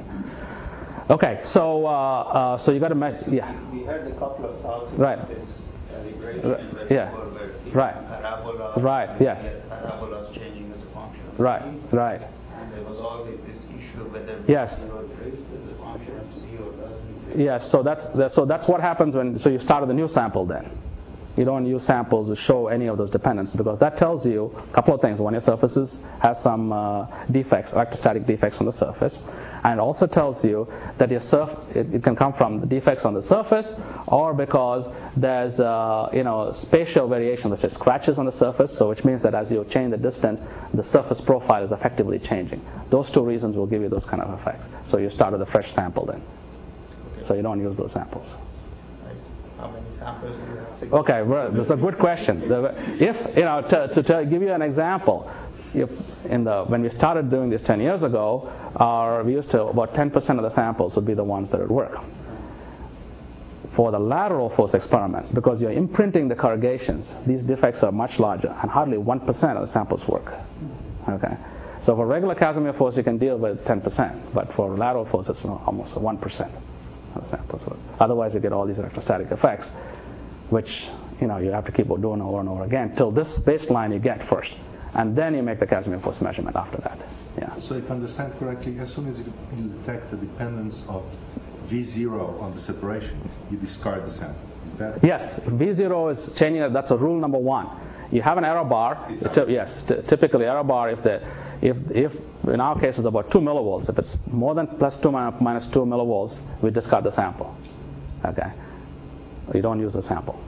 Okay, so uh, uh, so you got to measure. Yeah. We had a couple of talks right. about this calibration. Right. Where Yeah. were Right. Parabola. Right. Yes. Parabolas changing as a function of Right. C. Right. And there was always this issue whether yes. zero drifts as a function of C or doesn't drift. Yes. So that's, that's so that's what happens when so you start with a new sample then. You don't use samples to show any of those dependencies, because that tells you a couple of things. One, your surfaces has some uh, defects, electrostatic defects on the surface, and it also tells you that your surf it, it can come from the defects on the surface, or because there's uh, you know spatial variation, let's say scratches on the surface, so which means that as you change the distance, the surface profile is effectively changing. Those two reasons will give you those kind of effects. So you start with a fresh sample then. Okay. So you don't use those samples. How many samples do you have to Okay, well, that's a good question. If, you know, to, to, to give you an example, if in the when we started doing this ten years ago, our, we used to, about ten percent of the samples would be the ones that would work. For the lateral force experiments, because you're imprinting the corrugations, these defects are much larger, and hardly one percent of the samples work. Okay, so for regular Casimir force, you can deal with ten percent, but for lateral force, it's almost one percent. Samples. Otherwise, you get all these electrostatic effects, which you know you have to keep doing over and over again till this baseline you get first, and then you make the Casimir force measurement after that. Yeah. So, if I understand correctly, as soon as you, you detect the dependence of V zero on the separation, you discard the sample. Is that? Yes, V zero is changing. That's a rule number one. You have an error bar. T- yes, t- typically error bar if the if if in our case it's about two millivolts. If it's more than plus two minus two millivolts, we discard the sample. Okay, you don't use the sample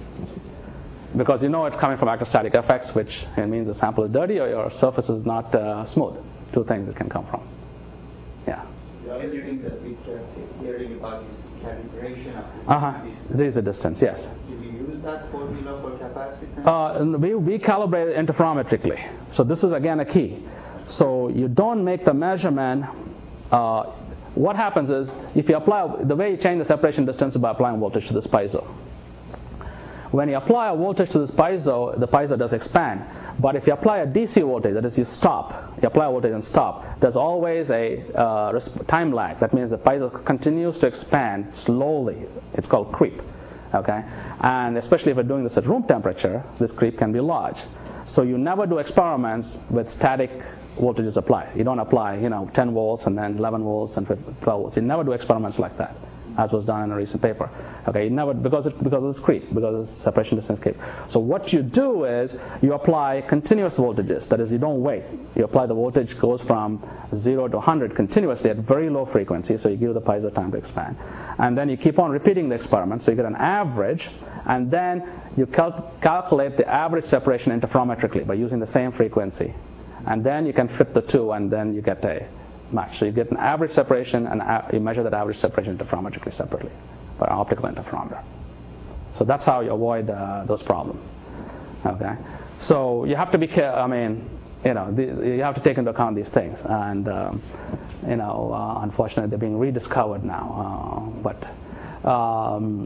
because you know it's coming from electrostatic effects, which it means the sample is dirty or your surface is not uh, smooth. Two things it can come from. Yeah. The other thing that we kept hearing about is calibration of this. Uh-huh. This is the distance. Yes. Do we use that formula for capacitance? Uh, we, we calibrate it interferometrically. So this is again a key. So you don't make the measurement. Uh, what happens is if you apply, the way you change the separation distance is by applying voltage to this piezo. When you apply a voltage to this piezo, the piezo does expand. But if you apply a D C voltage, that is you stop, you apply a voltage and stop, there's always a uh, time lag. That means the piezo continues to expand slowly. It's called creep. Okay, and especially if you're doing this at room temperature, this creep can be large. So you never do experiments with static voltages applied. You don't apply, you know, ten volts and then eleven volts and twelve volts. You never do experiments like that, as was done in a recent paper. Okay, you never, because it, because of this creep, because of this separation distance creep. So what you do is you apply continuous voltages. That is, you don't wait. You apply the voltage goes from zero to one hundred continuously at very low frequency. So you give the piezo time to expand, and then you keep on repeating the experiment. So you get an average, and then you cal- calculate the average separation interferometrically by using the same frequency, and then you can flip the two, and then you get a match. So you get an average separation, and a- you measure that average separation interferometrically separately by an optical interferometer. So that's how you avoid uh, those problems. Okay. So you have to be careful. I mean, you know, the, you have to take into account these things, and um, you know, uh, unfortunately, they're being rediscovered now. Uh, but um,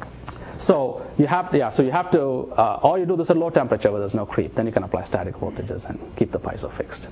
so you have, yeah. So you have to, uh, or you do this at low temperature where there's no creep. Then you can apply static voltages and keep the piezo fixed.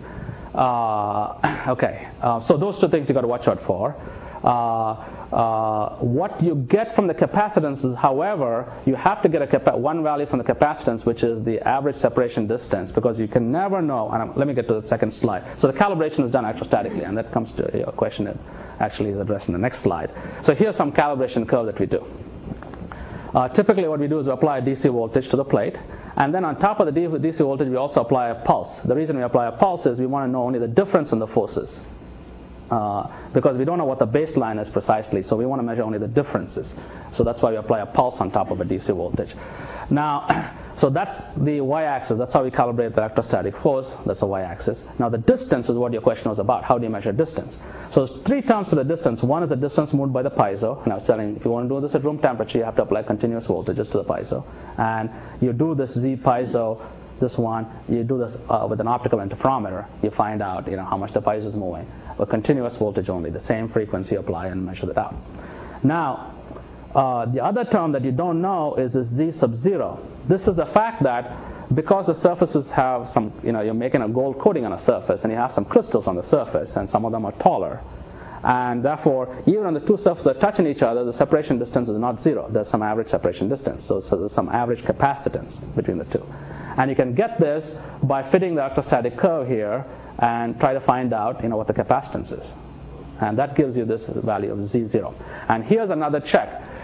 Uh, okay. Uh, so those two things you got to watch out for. Uh, uh, what you get from the capacitance is, however, you have to get a capa- one value from the capacitance, which is the average separation distance, because you can never know. And I'm, let me get to the second slide. So the calibration is done electrostatically, and that comes to your question that actually is addressed in the next slide. So here's some calibration curve that we do. Uh, typically what we do is we apply a D C voltage to the plate, and then on top of the D C voltage we also apply a pulse. The reason we apply a pulse is we want to know only the difference in the forces. Uh, because we don't know what the baseline is precisely, so we want to measure only the differences. So that's why we apply a pulse on top of a D C voltage. Now, so that's the y-axis. That's how we calibrate the electrostatic force. That's the y-axis. Now the distance is what your question was about. How do you measure distance? So there's three terms for the distance. One is the distance moved by the piezo. And I was telling, if you want to do this at room temperature, you have to apply continuous voltages to the piezo. And you do this Z piezo, this one, you do this uh, with an optical interferometer. You find out, you know, how much the piezo is moving. With continuous voltage only, the same frequency apply and measure that out. Now, uh, the other term that you don't know is this Z sub zero. This is the fact that because the surfaces have some, you know, you're making a gold coating on a surface and you have some crystals on the surface and some of them are taller. And therefore, even when the two surfaces are touching each other, the separation distance is not zero. There's some average separation distance. So, so there's some average capacitance between the two. And you can get this by fitting the electrostatic curve here and try to find out, you know, what the capacitance is. And that gives you this value of Z zero. And here's another check.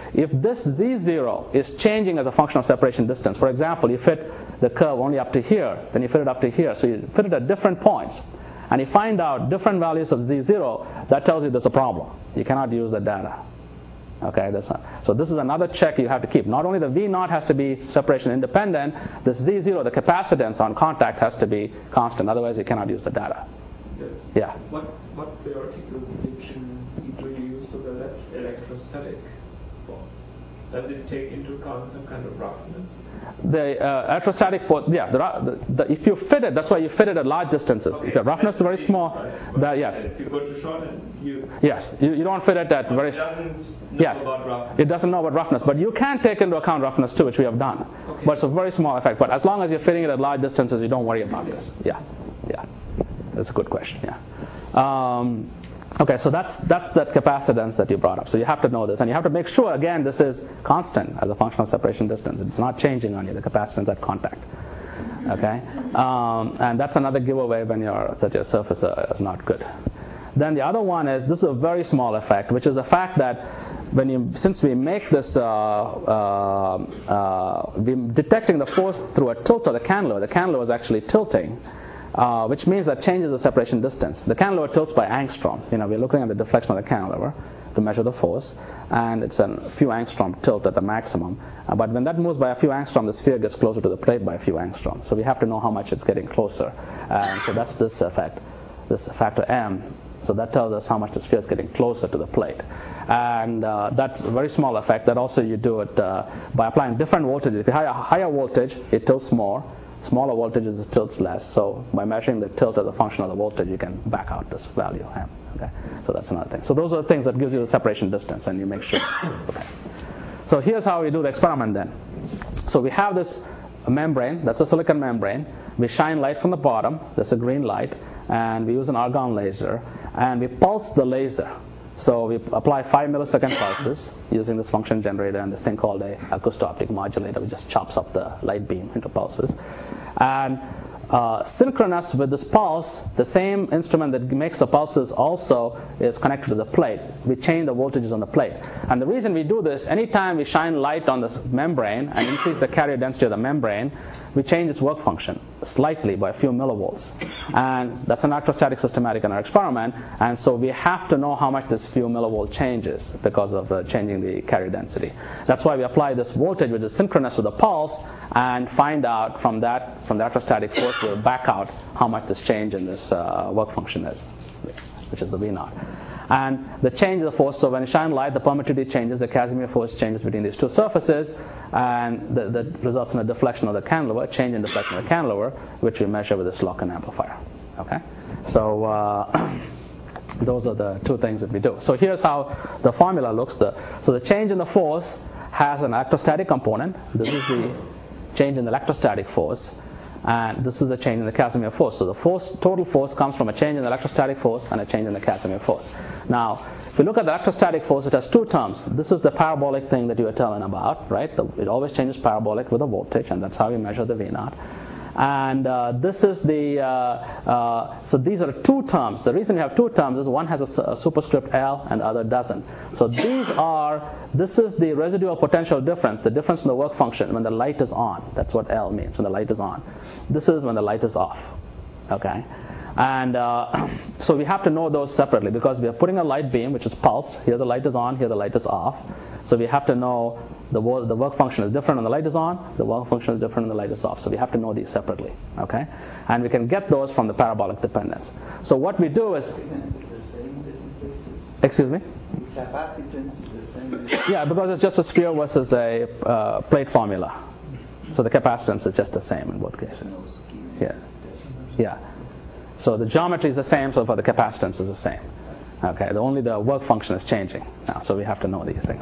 if this z zero is changing as a function of separation distance, for example, you fit the curve only up to here, then you fit it up to here, so you fit it at different points, and you find out different values of z zero, that tells you there's a problem. You cannot use the data. Okay, that's not, so this is another check you have to keep. Not only the V naught has to be separation independent, this Z zero, the capacitance on contact, has to be constant. Otherwise, you cannot use the data. Yeah. What what theoretical prediction do you use for the elect- electrostatic force? Does it take into account some kind of roughness? The uh, electrostatic force, yeah. The, the, the, if you fit it, that's why you fit it at large distances. Okay, if your roughness is very small, right? that, yes. If you go to short end, you Yes, you, you don't fit it at very. It doesn't know yes, about roughness. it doesn't know about roughness, but you can take into account roughness too, which we have done. Okay. But it's a very small effect. But as long as you're fitting it at large distances, you don't worry about this. Yeah, yeah, that's a good question. Yeah. Um, okay, so that's that's that capacitance that you brought up. So you have to know this, and you have to make sure again this is constant as a function of separation distance. It's not changing on you, the capacitance at contact. Okay, um, and that's another giveaway when your that your surface uh, is not good. Then the other one is, this is a very small effect, which is the fact that when you, since we make this, uh, uh, uh, we're detecting the force through a tilt of the cantilever. The cantilever is actually tilting, uh, which means that changes the separation distance. The cantilever tilts by angstroms. You know, we're looking at the deflection of the cantilever to measure the force, and it's a few angstrom tilt at the maximum. Uh, but when that moves by a few angstrom, the sphere gets closer to the plate by a few angstrom. So we have to know how much it's getting closer. And so that's this effect, this factor M. So that tells us how much the sphere is getting closer to the plate. And uh, that's a very small effect. That also you do it uh, by applying different voltages. If you have a higher voltage, it tilts more. Smaller voltages, it tilts less. So by measuring the tilt as a function of the voltage, you can back out this value. Okay? So that's another thing. So those are the things that gives you the separation distance, and you make sure. Okay. So here's how we do the experiment then. So we have this membrane. That's a silicon membrane. We shine light from the bottom. That's a green light. And we use an argon laser, and we pulse the laser. So we apply five millisecond pulses using this function generator and this thing called a acousto-optic modulator, which just chops up the light beam into pulses. And uh, synchronous with this pulse, the same instrument that makes the pulses also is connected to the plate. We change the voltages on the plate. And the reason we do this, anytime we shine light on this membrane and increase the carrier density of the membrane, we change its work function slightly by a few millivolts. And that's an electrostatic systematic in our experiment. And so we have to know how much this few millivolt changes because of uh, changing the carrier density. That's why we apply this voltage, which is synchronous with the pulse, and find out from that, from the electrostatic force, we'll back out how much this change in this uh, work function is, which is the V naught. And the change of the force, so when you shine light, the permittivity changes, the Casimir force changes between these two surfaces, and that, that results in a deflection of the cantilever, a change in deflection of the cantilever, which we measure with this Locken amplifier. Okay? So uh, those are the two things that we do. So here's how the formula looks. The, so the change in the force has an electrostatic component. This is the change in the electrostatic force. And this is a change in the Casimir force. So the force, total force comes from a change in the electrostatic force and a change in the Casimir force. Now, if you look at the electrostatic force, it has two terms. This is the parabolic thing that you were telling about, right? The, it always changes parabolic with a voltage, and that's how you measure the V naught. And uh, this is the, uh, uh, so these are two terms. The reason we have two terms is one has a, a superscript L and the other doesn't. So these are, this is the residual potential difference, the difference in the work function when the light is on. That's what L means, when the light is on. This is when the light is off, okay? And uh, so we have to know those separately because we are putting a light beam, which is pulsed. Here the light is on, here the light is off. So we have to know the, wo- the work function is different when the light is on, the work function is different when the light is off. So we have to know these separately, okay? And we can get those from the parabolic dependence. So what we do is... Capacitance is the same in different places. Excuse me? The capacitance is the same in different Yeah, because it's just a sphere versus a uh, plate formula. So the capacitance is just the same in both cases. Yeah. Yeah. So the geometry is the same, so for the capacitance is the same. Okay, the, only the work function is changing now, so we have to know these things.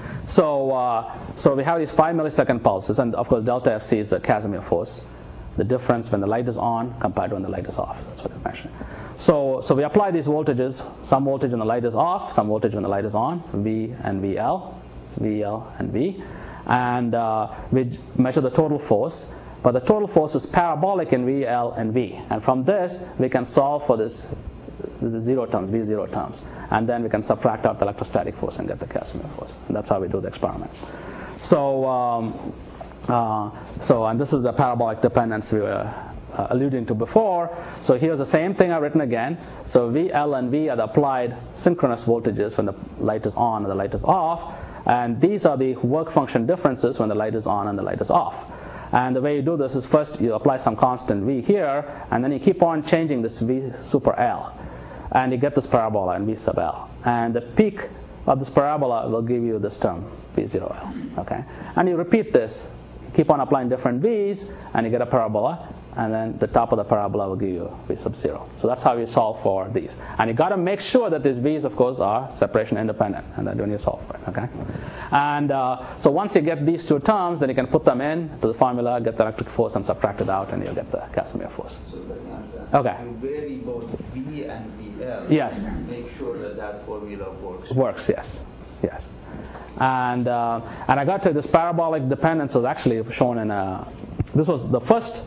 So, uh, so we have these five millisecond pulses, and of course delta F C is the Casimir force, the difference when the light is on compared to when the light is off. That's what I'm mentioning. So, so we apply these voltages. Some voltage when the light is off, some voltage when the light is on, V and V L, V L and V, and uh, we measure the total force. But the total force is parabolic in V L and V, and from this we can solve for this the zero terms, V zero terms. And then we can subtract out the electrostatic force and get the Casimir force. And that's how we do the experiment. So, um, uh, so and this is the parabolic dependence we were uh, alluding to before. So here's the same thing I've written again. So V, L, and V are the applied synchronous voltages when the light is on and the light is off. And these are the work function differences when the light is on and the light is off. And the way you do this is first you apply some constant V here, and then you keep on changing this V super L. And you get this parabola in V sub L. And the peak of this parabola will give you this term, V zero L. Okay? And you repeat this. Keep on applying different V's, and you get a parabola. And then the top of the parabola will give you V sub zero. So that's how you solve for these. And you got to make sure that these V's, of course, are separation independent, and then when you solve for it, okay? And uh, so once you get these two terms, then you can put them in to the formula, get the electric force, and subtract it out, and you'll get the Casimir force. So let me understand. Okay. You vary both V and V L. Yes. And make sure that that formula works. Works, yes, yes. And uh, and I got to this parabolic dependence was actually shown in a. This was the first.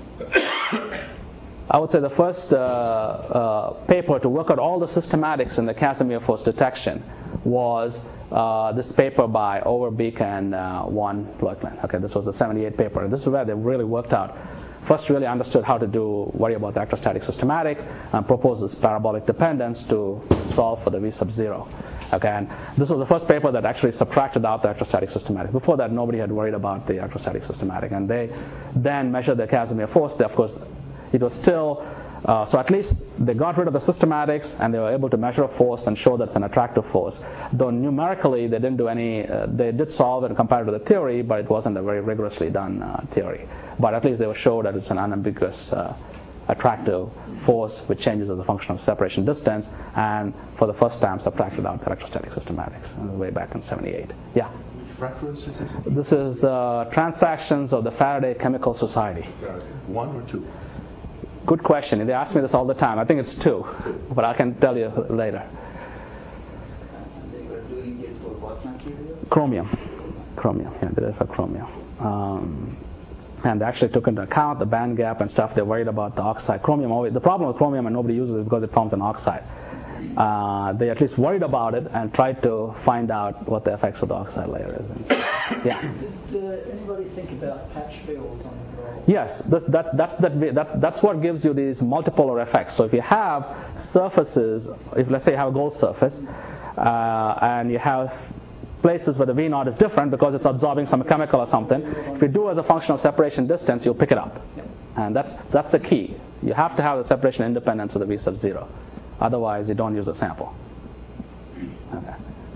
I would say the first uh, uh, paper to work out all the systematics in the Casimir force detection was uh, this paper by Overbeek and uh, Von Leutlen. Okay, this was the seventy-eight paper. This is where they really worked out. First, really understood how to do worry about the electrostatic systematic and propose this parabolic dependence to solve for the V sub zero. Okay, and this was the first paper that actually subtracted out the electrostatic systematic. Before that, nobody had worried about the electrostatic systematic, and they then measured the Casimir force. They, of course, it was still uh, so at least they got rid of the systematics, and they were able to measure a force and show that it's an attractive force. Though numerically they didn't do any, uh, they did solve it compared to the theory, but it wasn't a very rigorously done uh, theory. But at least they were show that it's an unambiguous uh, attractive force which changes as a function of separation distance, and for the first time subtracted out the electrostatic systematics uh, way back in seventy-eight. Yeah? Which reference is this? This is uh, Transactions of the Faraday Chemical Society. One or two? Good question. They ask me this all the time. I think it's two, but I can tell you later. And they were doing it for what material? Chromium. Chromium. Yeah, they did it for chromium. Um, and they actually took into account the band gap and stuff. They're worried about the oxide. Chromium always, the problem with chromium and nobody uses it because it forms an oxide. Uh, they at least worried about it and tried to find out what the effects of the oxide layer is. And so, yeah. Did uh, anybody think about patch fields on the roll? Yes, this, that, that's, that, that, that's what gives you these multipolar effects. So if you have surfaces, if let's say you have a gold surface, uh, and you have places where the V naught is different because it's absorbing some chemical or something, if you do as a function of separation distance, you'll pick it up. And that's, that's the key. You have to have the separation independence of the V sub zero. Otherwise, you don't use the sample. Okay.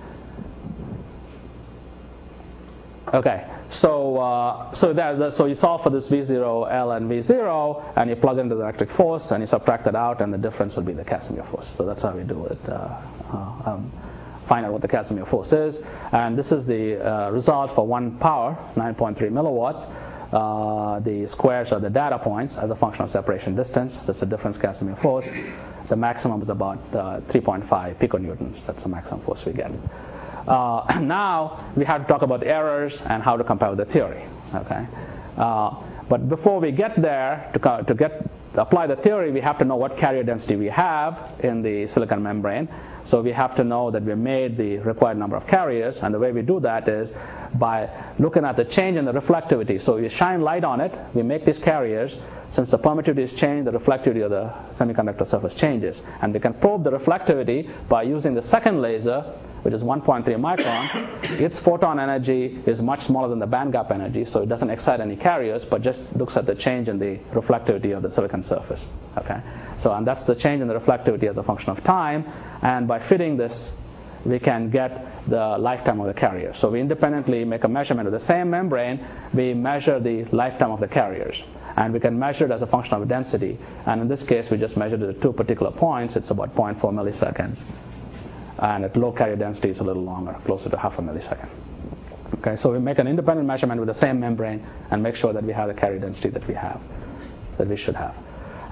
Okay. So, uh, so that, so you solve for this V zero L and V zero, and you plug into the electric force, and you subtract it out, and the difference will be the Casimir force. So that's how we do it. Uh, uh, um, find out what the Casimir force is, and this is the uh, result for one power, nine point three milliwatts. Uh, the squares are the data points as a function of separation distance. That's the difference Casimir force. The maximum is about uh, three point five piconewtons. That's the maximum force we get. Uh, now we have to talk about errors and how to compare with the theory. Okay, uh, but before we get there, to, to get apply the theory, we have to know what carrier density we have in the silicon membrane. So we have to know that we made the required number of carriers, and the way we do that is by looking at the change in the reflectivity. So we shine light on it, we make these carriers. Since the permittivity is changed, the reflectivity of the semiconductor surface changes. And we can probe the reflectivity by using the second laser, which is one point three micron. Its photon energy is much smaller than the band gap energy, so it doesn't excite any carriers, but just looks at the change in the reflectivity of the silicon surface. Okay, so and that's the change in the reflectivity as a function of time. And by fitting this, we can get the lifetime of the carrier. So we independently make a measurement of the same membrane. We measure the lifetime of the carriers, and we can measure it as a function of density. And in this case, we just measured it at two particular points. It's about zero point four milliseconds. And at low carrier density, it's a little longer, closer to half a millisecond. Okay, so we make an independent measurement with the same membrane and make sure that we have the carrier density that we have, that we should have.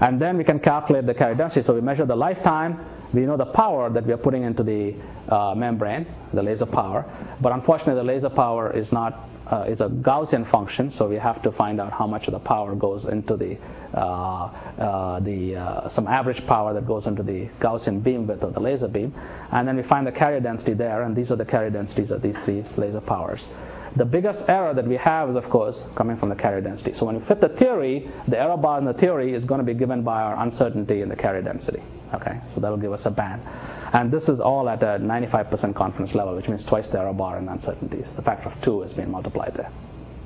And then we can calculate the carrier density. So we measure the lifetime. We know the power that we are putting into the uh, membrane, the laser power. But unfortunately, the laser power is not uh, is a Gaussian function. So we have to find out how much of the power goes into the uh, uh, the uh, some average power that goes into the Gaussian beam width of the laser beam, and then we find the carrier density there. And these are the carrier densities of these three laser powers. The biggest error that we have is, of course, coming from the carrier density. So when we fit the theory, the error bar in the theory is going to be given by our uncertainty in the carrier density. Okay, so that'll give us a band. And this is all at a ninety-five percent confidence level, which means twice the error bar in uncertainties. The factor of two is being multiplied there.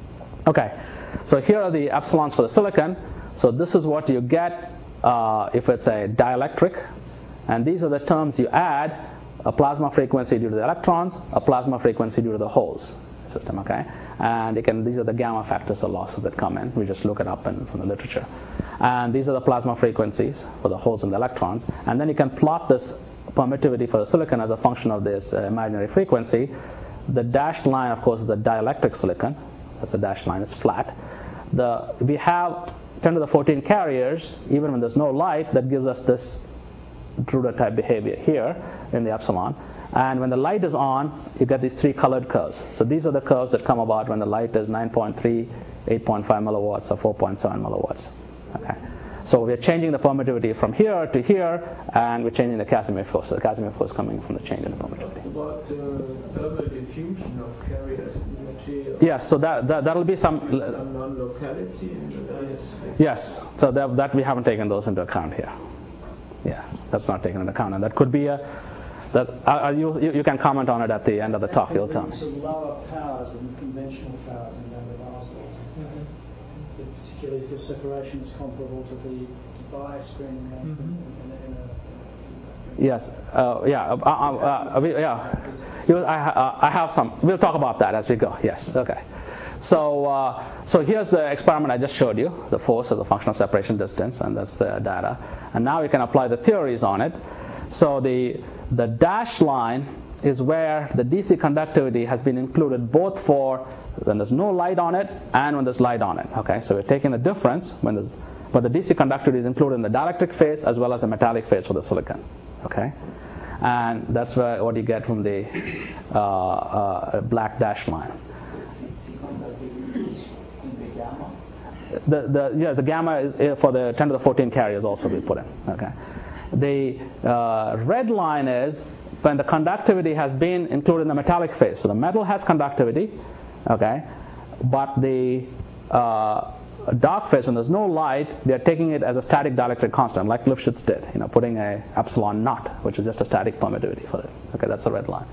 Okay, so here are the epsilons for the silicon. So this is what you get uh, if it's a dielectric. And these are the terms you add: a plasma frequency due to the electrons, a plasma frequency due to the holes system, okay? And you can, these are the gamma factors or losses that come in. We just look it up in, from the literature. And these are the plasma frequencies for the holes and the electrons. And then you can plot this permittivity for the silicon as a function of this uh, imaginary frequency. The dashed line, of course, is the dielectric silicon. That's a dashed line. It's flat. The, we have ten to the fourteen carriers, even when there's no light, that gives us this Drude type behavior here in the epsilon. And when the light is on, you get these three colored curves. So these are the curves that come about when the light is nine point three, eight point five milliwatts, or four point seven milliwatts. Okay. So we're changing the permittivity from here to here, and we're changing the Casimir force. So the Casimir force coming from the change in the permittivity. What about the thermal diffusion of carriers in the material? Yes, so that, that that'll be some some non-locality in the dielectric. Yes, so that, that we haven't taken those into account here. Yeah, that's not taken into account, and that could be a that uh, you, you you can comment on it at the end of the talk. You'll tell me. Some lower powers than conventional powers in Van der Waals laws, mm-hmm. particularly if your separation is comparable to the bias screening uh, mm-hmm. in, in, in a, Yes, uh, yeah, uh, uh, uh, we, yeah. You, I, uh, I have some. We'll talk about that as we go. Yes, okay. So, uh, so here's the experiment I just showed you. The force is a function of separation distance, and that's the data. And now we can apply the theories on it. So the the dashed line is where the D C conductivity has been included both for when there's no light on it and when there's light on it. Okay, so we're taking the difference when there's, but the D C conductivity is included in the dielectric phase as well as the metallic phase for the silicon. Okay, and that's where, what you get from the uh, uh, black dashed line. The, the, yeah, the gamma is for the ten to the fourteen carriers also we put in. Okay. The uh, red line is when the conductivity has been included in the metallic phase. So the metal has conductivity, okay, but the uh, dark phase, when there's no light, we are taking it as a static dielectric constant, like Lifshitz did, you know, putting a epsilon naught, which is just a static permittivity for it. Okay, that's the red line.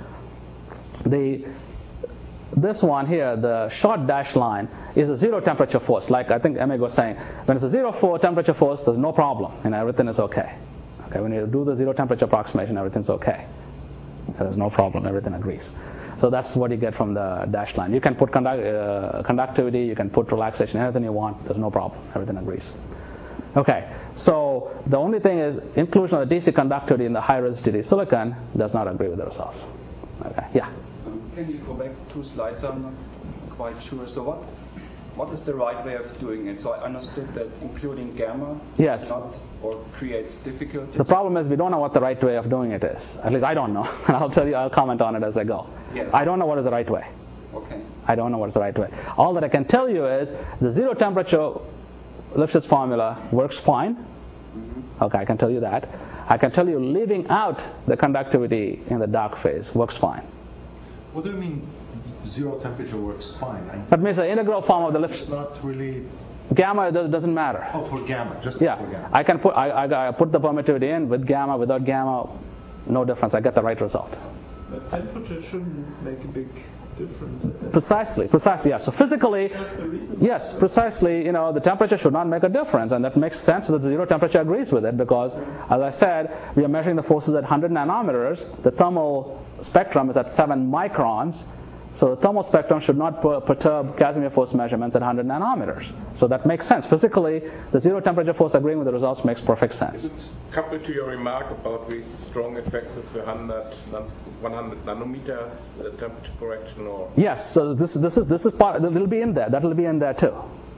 The This one here, the short dashed line, is a zero temperature force. Like I think Emig was saying, when it's a zero four temperature force, there's no problem, and everything is okay. Okay, when you do the zero temperature approximation, everything's okay. There's no problem, everything agrees. So that's what you get from the dashed line. You can put conduct, uh, conductivity, you can put relaxation, anything you want. There's no problem, everything agrees. Okay, so the only thing is inclusion of the D C conductivity in the high resistivity silicon does not agree with the results. Okay, yeah. Can you go back two slides? I'm not quite sure. So what what is the right way of doing it? So I understood that including gamma yes. is not or creates difficulties. The problem is we don't know what the right way of doing it is. At least I don't know. And I'll tell you, I'll comment on it as I go. Yes. I don't know what is the right way. Okay. I don't know what is the right way. All that I can tell you is the zero temperature Lifshitz formula works fine. Mm-hmm. Okay, I can tell you that. I can tell you leaving out the conductivity in the dark phase works fine. What do you mean zero temperature works fine? I, that means the integral form of the Lifshitz. It's not really... Gamma doesn't matter. Oh, for gamma, just yeah. for gamma. I can put I, I, I put the permittivity in with gamma, without gamma, no difference. I get the right result. But temperature shouldn't make a big difference. At that. Precisely, precisely, yeah. So physically, yes, precisely, you know, the temperature should not make a difference, and that makes sense that the zero temperature agrees with it because, as I said, we are measuring the forces at one hundred nanometers. The thermal spectrum is at seven microns, so the thermal spectrum should not per- perturb Casimir force measurements at one hundred nanometers. So that makes sense. Physically, the zero temperature force agreeing with the results makes perfect sense. Is it coupled to your remark about these strong effects of the one hundred nanometers uh, temperature correction, or? Yes. So this this is this is part. It will be in there. That will be in there too.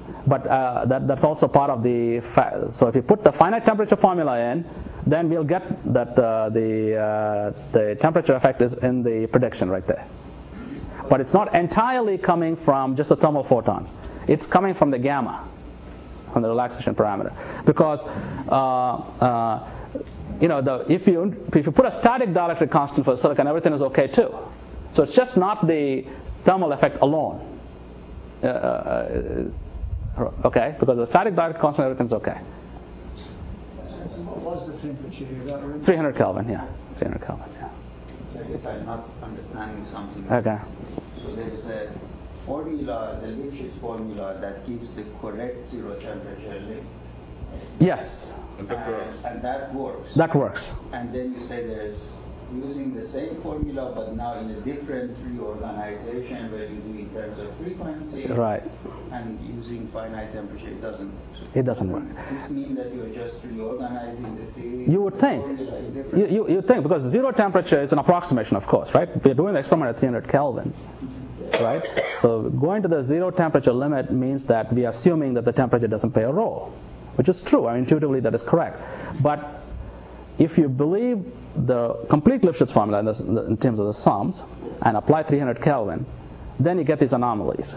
But uh, that, that's also part of the, fa- so if you put the finite temperature formula in, then we'll get that uh, the, uh, the temperature effect is in the prediction right there. But it's not entirely coming from just the thermal photons. It's coming from the gamma, from the relaxation parameter. Because, uh, uh, you know, the, if, you, if you put a static dielectric constant for silicon, everything is okay too. So it's just not the thermal effect alone. Uh, okay, because the static dielectric constant, everything's okay. What was the temperature here? That room? three hundred Kelvin, yeah. three hundred Kelvin, yeah. So I guess I'm not understanding something. Okay. So there is a formula, the Lipschitz formula, that gives the correct zero temperature limit. Yes. And that works. And that works. That works. And then you say there's using the same formula, but now in a different reorganization where you do in terms of frequency. Right. And using finite temperature, it doesn't. It doesn't work. Does this mean that you're just reorganizing the series? You would think. You, you, you think, because zero temperature is an approximation, of course, right? We're doing the experiment at three hundred Kelvin, right? So going to the zero temperature limit means that we are assuming that the temperature doesn't play a role, which is true. I mean, intuitively that is correct. But if you believe the complete Lipschitz formula in, this, in terms of the sums and apply three hundred Kelvin, then you get these anomalies.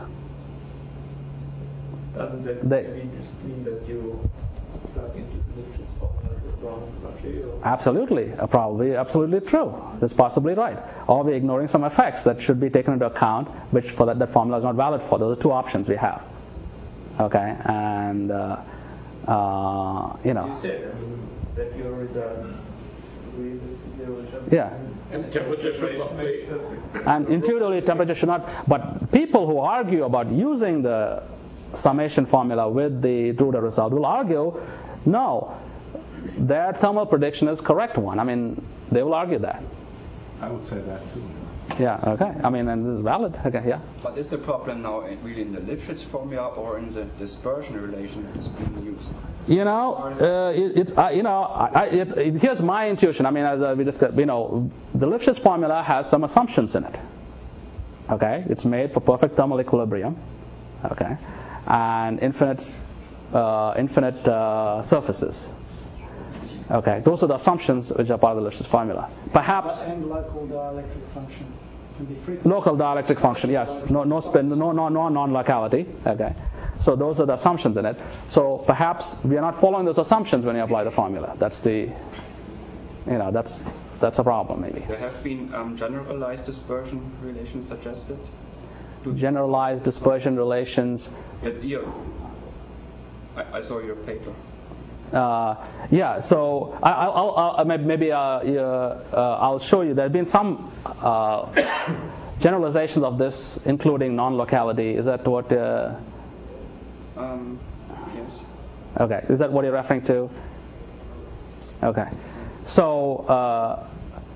Doesn't that They, maybe just mean that you plug into the Lipschitz formula the wrong material? Absolutely, uh, probably absolutely true. That's possibly right. Or we're ignoring some effects that should be taken into account, which for that, that formula is not valid for. Those are two options we have. Okay, and uh, uh, you know. You said, I mean, that your results agree with zero temperature. Yeah. And temperature should not play. And intuitively, temperature should not. But people who argue about using the summation formula with the Drude result will argue, no, their thermal prediction is correct one. I mean, they will argue that. I would say that too. Yeah, okay. I mean, and this is valid. Okay, yeah. But is the problem now in- really in the Lipschitz formula or in the dispersion relation that is being used? You know, uh, it, it's uh, you know, I, I, it, it, here's my intuition. I mean, as uh, we discussed, you know, the Lipschitz formula has some assumptions in it. Okay, it's made for perfect thermal equilibrium. Okay, and infinite, uh, infinite uh, surfaces. Okay, those are the assumptions which are part of the Lipschitz formula. Perhaps And local dielectric function can be frequent. local dielectric function, yes. No, no spin, no, no, no non-locality. Okay, so those are the assumptions in it. So perhaps we are not following those assumptions when you apply the formula. That's the, you know, that's that's a problem maybe. There have been um, generalized dispersion relations suggested. To Generalized dispersion relations. Yeah, you, I, I saw your paper. Uh, yeah, so I, I'll, I'll, maybe uh, yeah, uh, I'll show you. There have been some uh, generalizations of this, including non-locality. Is that what? Uh, Um, yes. okay, is that what you're referring to? Okay, so uh,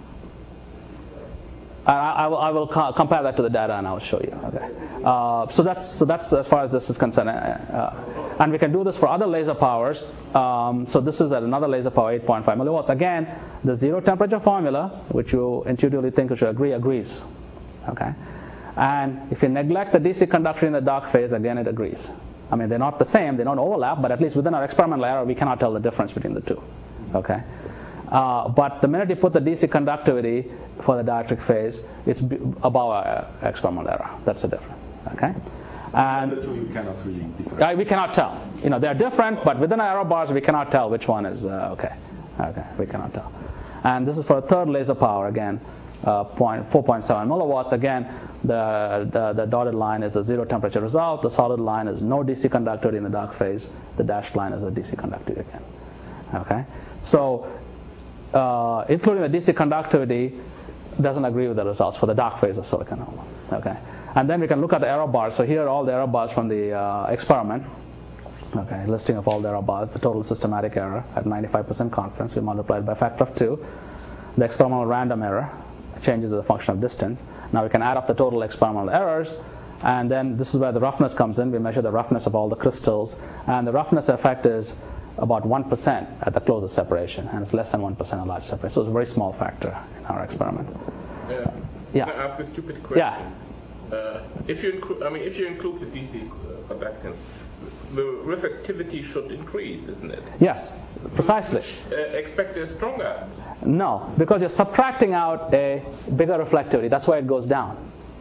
I, I will, I will co- compare that to the data and I'll show you. Okay, uh, so that's so that's as far as this is concerned, uh, and we can do this for other laser powers. Um, so this is at another laser power, eight point five milliwatts. Again, the zero temperature formula, which you intuitively think you should agree, agrees. Okay, and if you neglect the D C conductor in the dark phase, again it agrees. I mean, they're not the same, they don't overlap, but at least within our experimental error, we cannot tell the difference between the two. Okay. Uh, but the minute you put the D C conductivity for the dielectric phase, it's b- above our experimental error. That's the difference. Okay. And the two you cannot really differentiate. uh, we cannot tell. You know, they're different, but within our error bars, we cannot tell which one is uh, okay. Okay, we cannot tell. And this is for a third laser power again, uh, four point seven milliwatts. Again, the, the the dotted line is a zero temperature result. The solid line is no D C conductivity in the dark phase. The dashed line is a D C conductivity again. Okay, so. Uh, including the D C conductivity, doesn't agree with the results for the dark phase of silicon. Okay, and then we can look at the error bars. So here are all the error bars from the uh, experiment. Okay, listing of all the error bars. The total systematic error at ninety-five percent confidence, we multiplied by a factor of two. The experimental random error changes as a function of distance. Now we can add up the total experimental errors, and then this is where the roughness comes in. We measure the roughness of all the crystals, and the roughness effect is about one percent at the closest separation, and it's less than one percent at large separation. So it's a very small factor in our experiment. Uh, Yeah. Can I ask a stupid question? Yeah. Uh, if you include, I mean, if you include the D C conductance, the reflectivity should increase, isn't it? Yes, precisely. Uh, expect a stronger. No, because you're subtracting out a bigger reflectivity. That's why it goes down.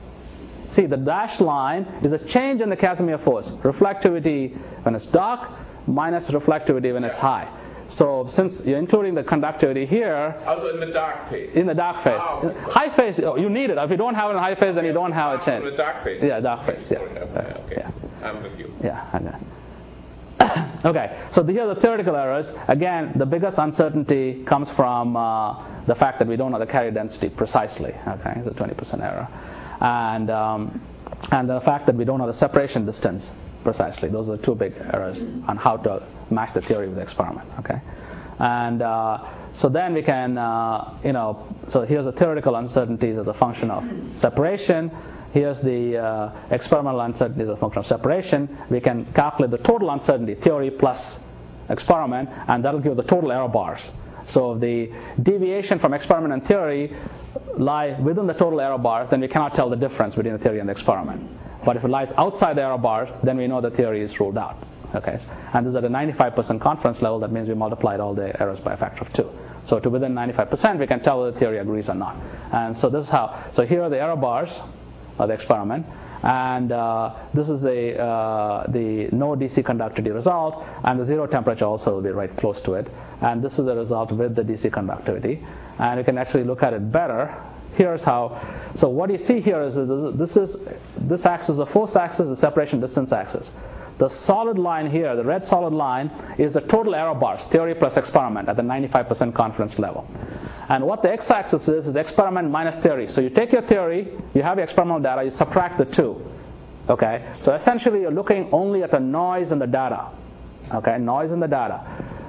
See, the dashed line is a change in the Casimir force. Reflectivity when it's dark minus reflectivity when it's high. So since you're including the conductivity here, also in the dark phase. In the dark phase. Ah, okay, so high phase, you need it. If you don't have it in high phase, then you don't have a change. In the dark phase. Yeah, dark phase. Yeah. Sorry, okay, okay. Yeah. I'm with you. Yeah. Okay. Okay. So here are the theoretical errors. Again, the biggest uncertainty comes from uh, the fact that we don't know the carrier density precisely. Okay, it's a twenty percent error, and um, and the fact that we don't know the separation distance precisely. Those are the two big errors on how to match the theory with the experiment. Okay, and uh, so then we can, uh, you know, so here's the theoretical uncertainties as a function of separation. Here's the uh, experimental uncertainty as a function of separation. We can calculate the total uncertainty, theory plus experiment, and that'll give the total error bars. So if the deviation from experiment and theory lie within the total error bars, then we cannot tell the difference between the theory and the experiment. But if it lies outside the error bars, then we know the theory is ruled out. Okay, and this is at a ninety-five percent confidence level. That means we multiplied all the errors by a factor of two. So to within ninety-five percent, we can tell whether the theory agrees or not. And so this is how. So here are the error bars of the experiment, and uh, this is the uh, the no D C conductivity result, and the zero temperature also will be right close to it. And this is the result with the D C conductivity, and you can actually look at it better. Here's how. So what you see here is this is this axis, the force axis, the separation distance axis. The solid line here, the red solid line, is the total error bars, theory plus experiment, at the ninety-five percent confidence level. And what the x-axis is, is experiment minus theory. So you take your theory, you have your experimental data, you subtract the two. Okay? So essentially you're looking only at the noise in the data. Okay? Noise in the data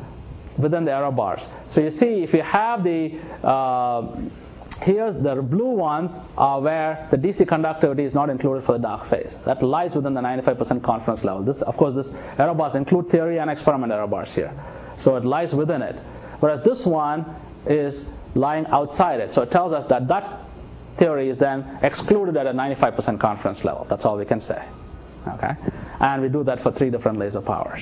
within the error bars. So you see, if you have the uh, here's the blue ones are where the D C conductivity is not included for the dark phase. That lies within the ninety-five percent confidence level. This, of course, this error bars include theory and experiment error bars here. So it lies within it. Whereas this one is lying outside it. So it tells us that that theory is then excluded at a ninety-five percent confidence level. That's all we can say. Okay? And we do that for three different laser powers.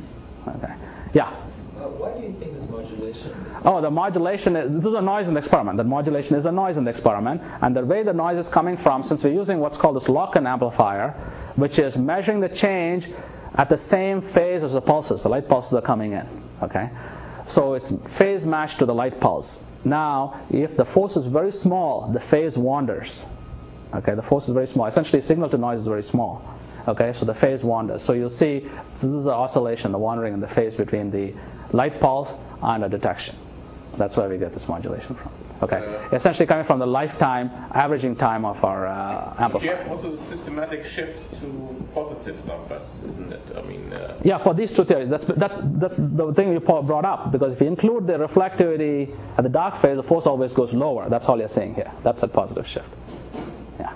Okay? Yeah? Uh, why do you think this modulation is? Oh, the modulation, is, this is a noise in the experiment. The modulation is a noise in the experiment. And the way the noise is coming from, since we're using what's called this lock-in amplifier, which is measuring the change at the same phase as the pulses. The light pulses are coming in. Okay? So it's phase matched to the light pulse. Now, if the force is very small, the phase wanders. Okay, the force is very small. Essentially, signal to noise is very small. Okay, so the phase wanders. So you'll see this is the oscillation, the wandering in the phase between the light pulse and a detection. That's where we get this modulation from. Okay, uh, essentially coming from the lifetime, averaging time of our uh, amplifier. You have also a systematic shift to positive numbers, isn't it? I mean. Uh, yeah, for these two theories, that's that's that's the thing you brought up, because if you include the reflectivity at the dark phase, the force always goes lower. That's all you're saying here. That's a positive shift. Yeah.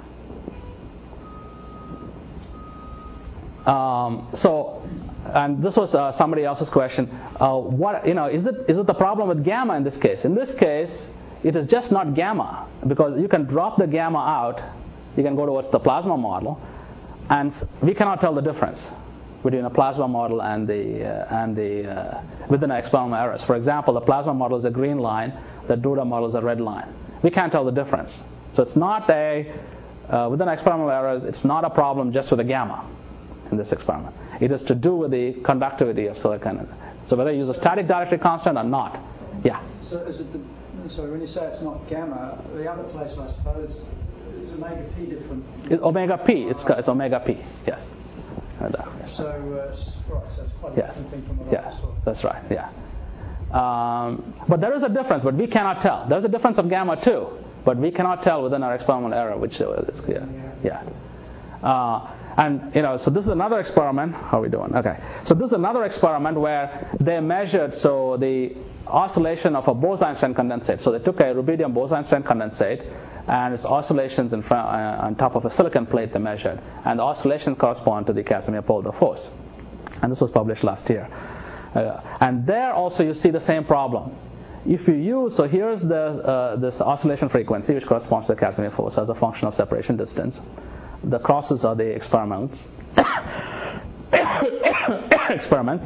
Um, so. And this was uh, somebody else's question. Uh, what you know is it is it the problem with gamma in this case? In this case, it is just not gamma, because you can drop the gamma out. You can go towards the plasma model, and we cannot tell the difference between a plasma model and the uh, and the uh, within experimental errors. For example, the plasma model is a green line. The Drude model is a red line. We can't tell the difference. So it's not a uh, within experimental errors. It's not a problem just with the gamma in this experiment. It is to do with the conductivity of silicon. So whether you use a static dielectric constant or not. Yeah? So is it the, sorry, when you say it's not gamma, the other place, I suppose, is omega p different? It, omega p, it's, it's omega p, yes. So, uh, right, so it's quite a yes. different thing from what yes. I saw. That's right, yeah. Um, but there is a difference, but we cannot tell. There's a difference of gamma too, but we cannot tell within our experimental error which is clear. Yeah. yeah. Uh, And, you know, so this is another experiment. How are we doing? Okay. So this is another experiment where they measured, so the oscillation of a Bose-Einstein condensate. So they took a rubidium Bose-Einstein condensate, and its oscillations in front, uh, on top of a silicon plate they measured. And the oscillation correspond to the Casimir polar force. And this was published last year. Uh, and there also you see the same problem. If you use, so here's the uh, this oscillation frequency, which corresponds to the Casimir force as a function of separation distance. The crosses are the experiments. experiments.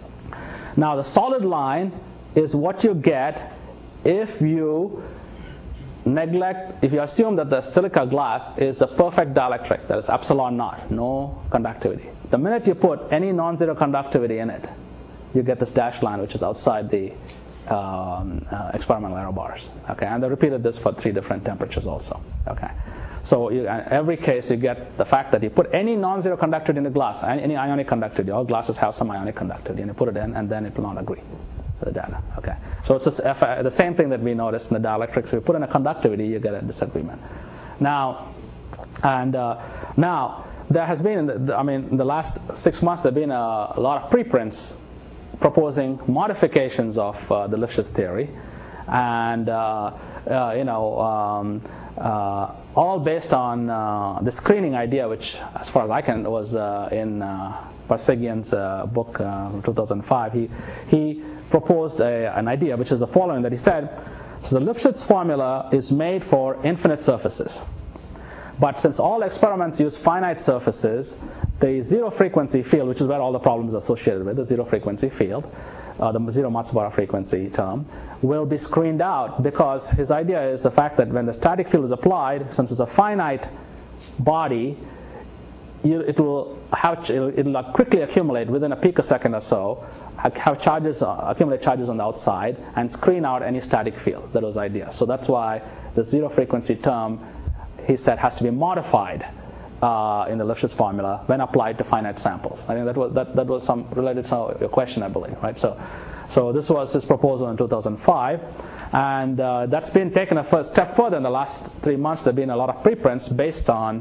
Now the solid line is what you get if you neglect, if you assume that the silica glass is a perfect dielectric, that is epsilon naught, no conductivity. The minute you put any non-zero conductivity in it, you get this dashed line which is outside the um, uh, experimental error bars. Okay, and they repeated this for three different temperatures also. Okay, so you, in every case you get the fact that you put any non-zero conductivity in the glass, any ionic conductivity. All glasses have some ionic conductivity, and you put it in, and then it will not agree with the data. Okay, so it's just the same thing that we noticed in the dielectrics. If you put in a conductivity, you get a disagreement. Now, and uh, now there has been, in the, I mean, in the last six months, there have been a, a lot of preprints proposing modifications of uh, the Lifshitz theory, and uh, uh, you know, um, uh, all based on uh, the screening idea, which, as far as I can, was uh, in uh, Parseghian's uh, book uh, from two thousand five. He he proposed a, an idea, which is the following: that he said, so the Lifshitz formula is made for infinite surfaces. But since all experiments use finite surfaces, the zero frequency field, which is where all the problems are associated with, the zero frequency field, uh, the zero Matsubara frequency term, will be screened out, because his idea is the fact that when the static field is applied, since it's a finite body, you, it will have, it'll, it'll quickly accumulate within a picosecond or so, have charges, uh, accumulate charges on the outside, and screen out any static field. That was the idea. So that's why the zero frequency term, he said, has to be modified uh, in the Lifshitz formula when applied to finite samples. I think that was that, that was some related to your question, I believe, right? So, so this was his proposal in two thousand five, and uh, that's been taken a first step further in the last three months. There've been a lot of preprints based on,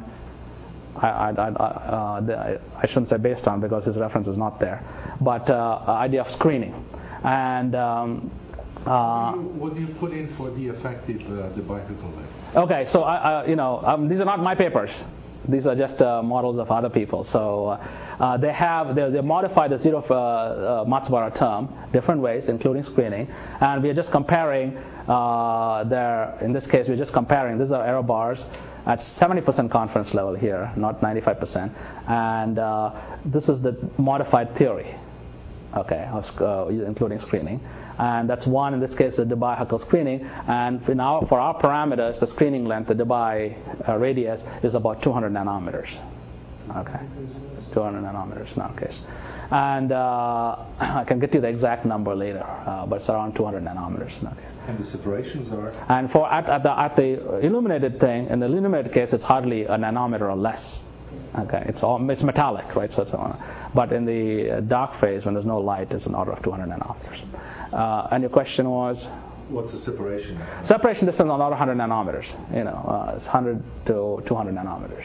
I, I, I, uh, the, I shouldn't say based on because his reference is not there, but uh, idea of screening, and. Um, Uh, what, do you, what do you put in for the effective uh, the bicycle length? Okay, so I, I, you know, um, these are not my papers. These are just uh, models of other people. So uh, they have they, they modify the zero uh, uh, Matsubara term different ways, including screening, and we are just comparing uh, their. In this case, we're just comparing. These are error bars at seventy percent confidence level here, not ninety-five percent, and uh, this is the modified theory. Okay, of, uh, including screening. And that's one, in this case, the Debye-Huckel screening. And for, now, for our parameters, the screening length, the Debye uh, radius, is about two hundred nanometers. Okay, two hundred nanometers in our case. And uh, I can get you the exact number later, uh, but it's around two hundred nanometers in our case. And the separations are? And for at, at, the, at the illuminated thing, in the illuminated case, it's hardly a nanometer or less. Okay, it's all it's metallic, right? So it's a, but in the dark phase, when there's no light, it's an order of two hundred nanometers. Uh, and your question was? What's the separation? Separation distance on order one hundred nanometers. You know, uh, it's one hundred to two hundred nanometers.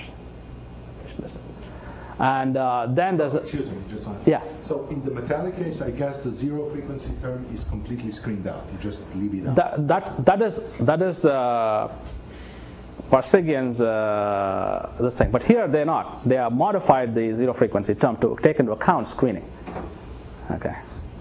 And uh, then there's. Oh, excuse me, just one. Yeah. So in the metallic case, I guess the zero frequency term is completely screened out. You just leave it out. That that that is that is. Uh, Parseghian's uh, this thing, but here they're not. They have modified the zero frequency term to take into account screening. Okay.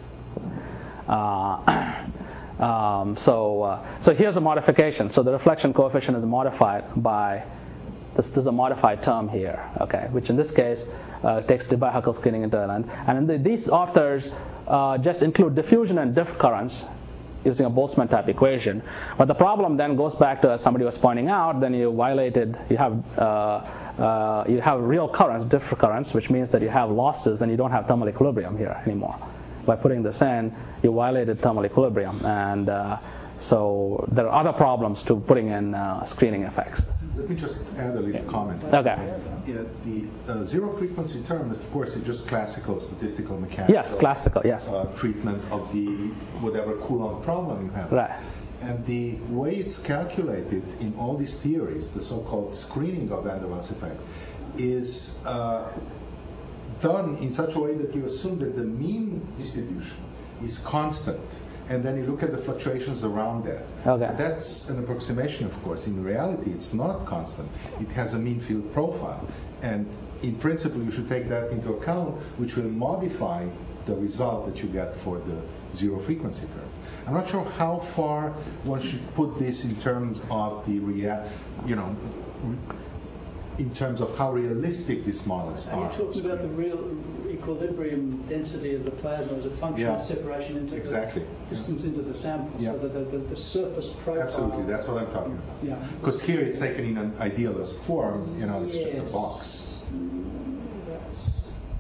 Uh, um, so uh, so here's a modification. So the reflection coefficient is modified by this. This is a modified term here. Okay, which in this case uh, takes Debye-Huckel screening into account. And in the, these authors uh, just include diffusion and diff currents using a Boltzmann type equation. But the problem then goes back to, as somebody was pointing out, then you violated, you have uh, uh, you have real currents, diff currents, which means that you have losses and you don't have thermal equilibrium here anymore. By putting this in, you violated thermal equilibrium, and uh, so there are other problems to putting in uh, screening effects. Let me just add a little comment. Okay. Yeah, the uh, zero frequency term, of course, is just classical statistical mechanics. Yes, classical, yes. Uh, treatment of the whatever Coulomb problem you have. Right. And the way it's calculated in all these theories, the so-called screening of van der Waals effect, is uh, done in such a way that you assume that the mean distribution is constant. And then you look at the fluctuations around that. Okay. That's an approximation, of course. In reality, it's not constant. It has a mean field profile. And in principle, you should take that into account, which will modify the result that you get for the zero frequency term. I'm not sure how far one should put this in terms of the rea- you know, in terms of how realistic these models Are you are. talking about the real equilibrium density of the plasma as a function Yeah, of separation into exactly. the distance into the sample, Yeah. so that the, the, the surface profile? Absolutely, that's what I'm talking about. Yeah. Because here it's taken in an idealist form, you know, it's just a Yes. box. That's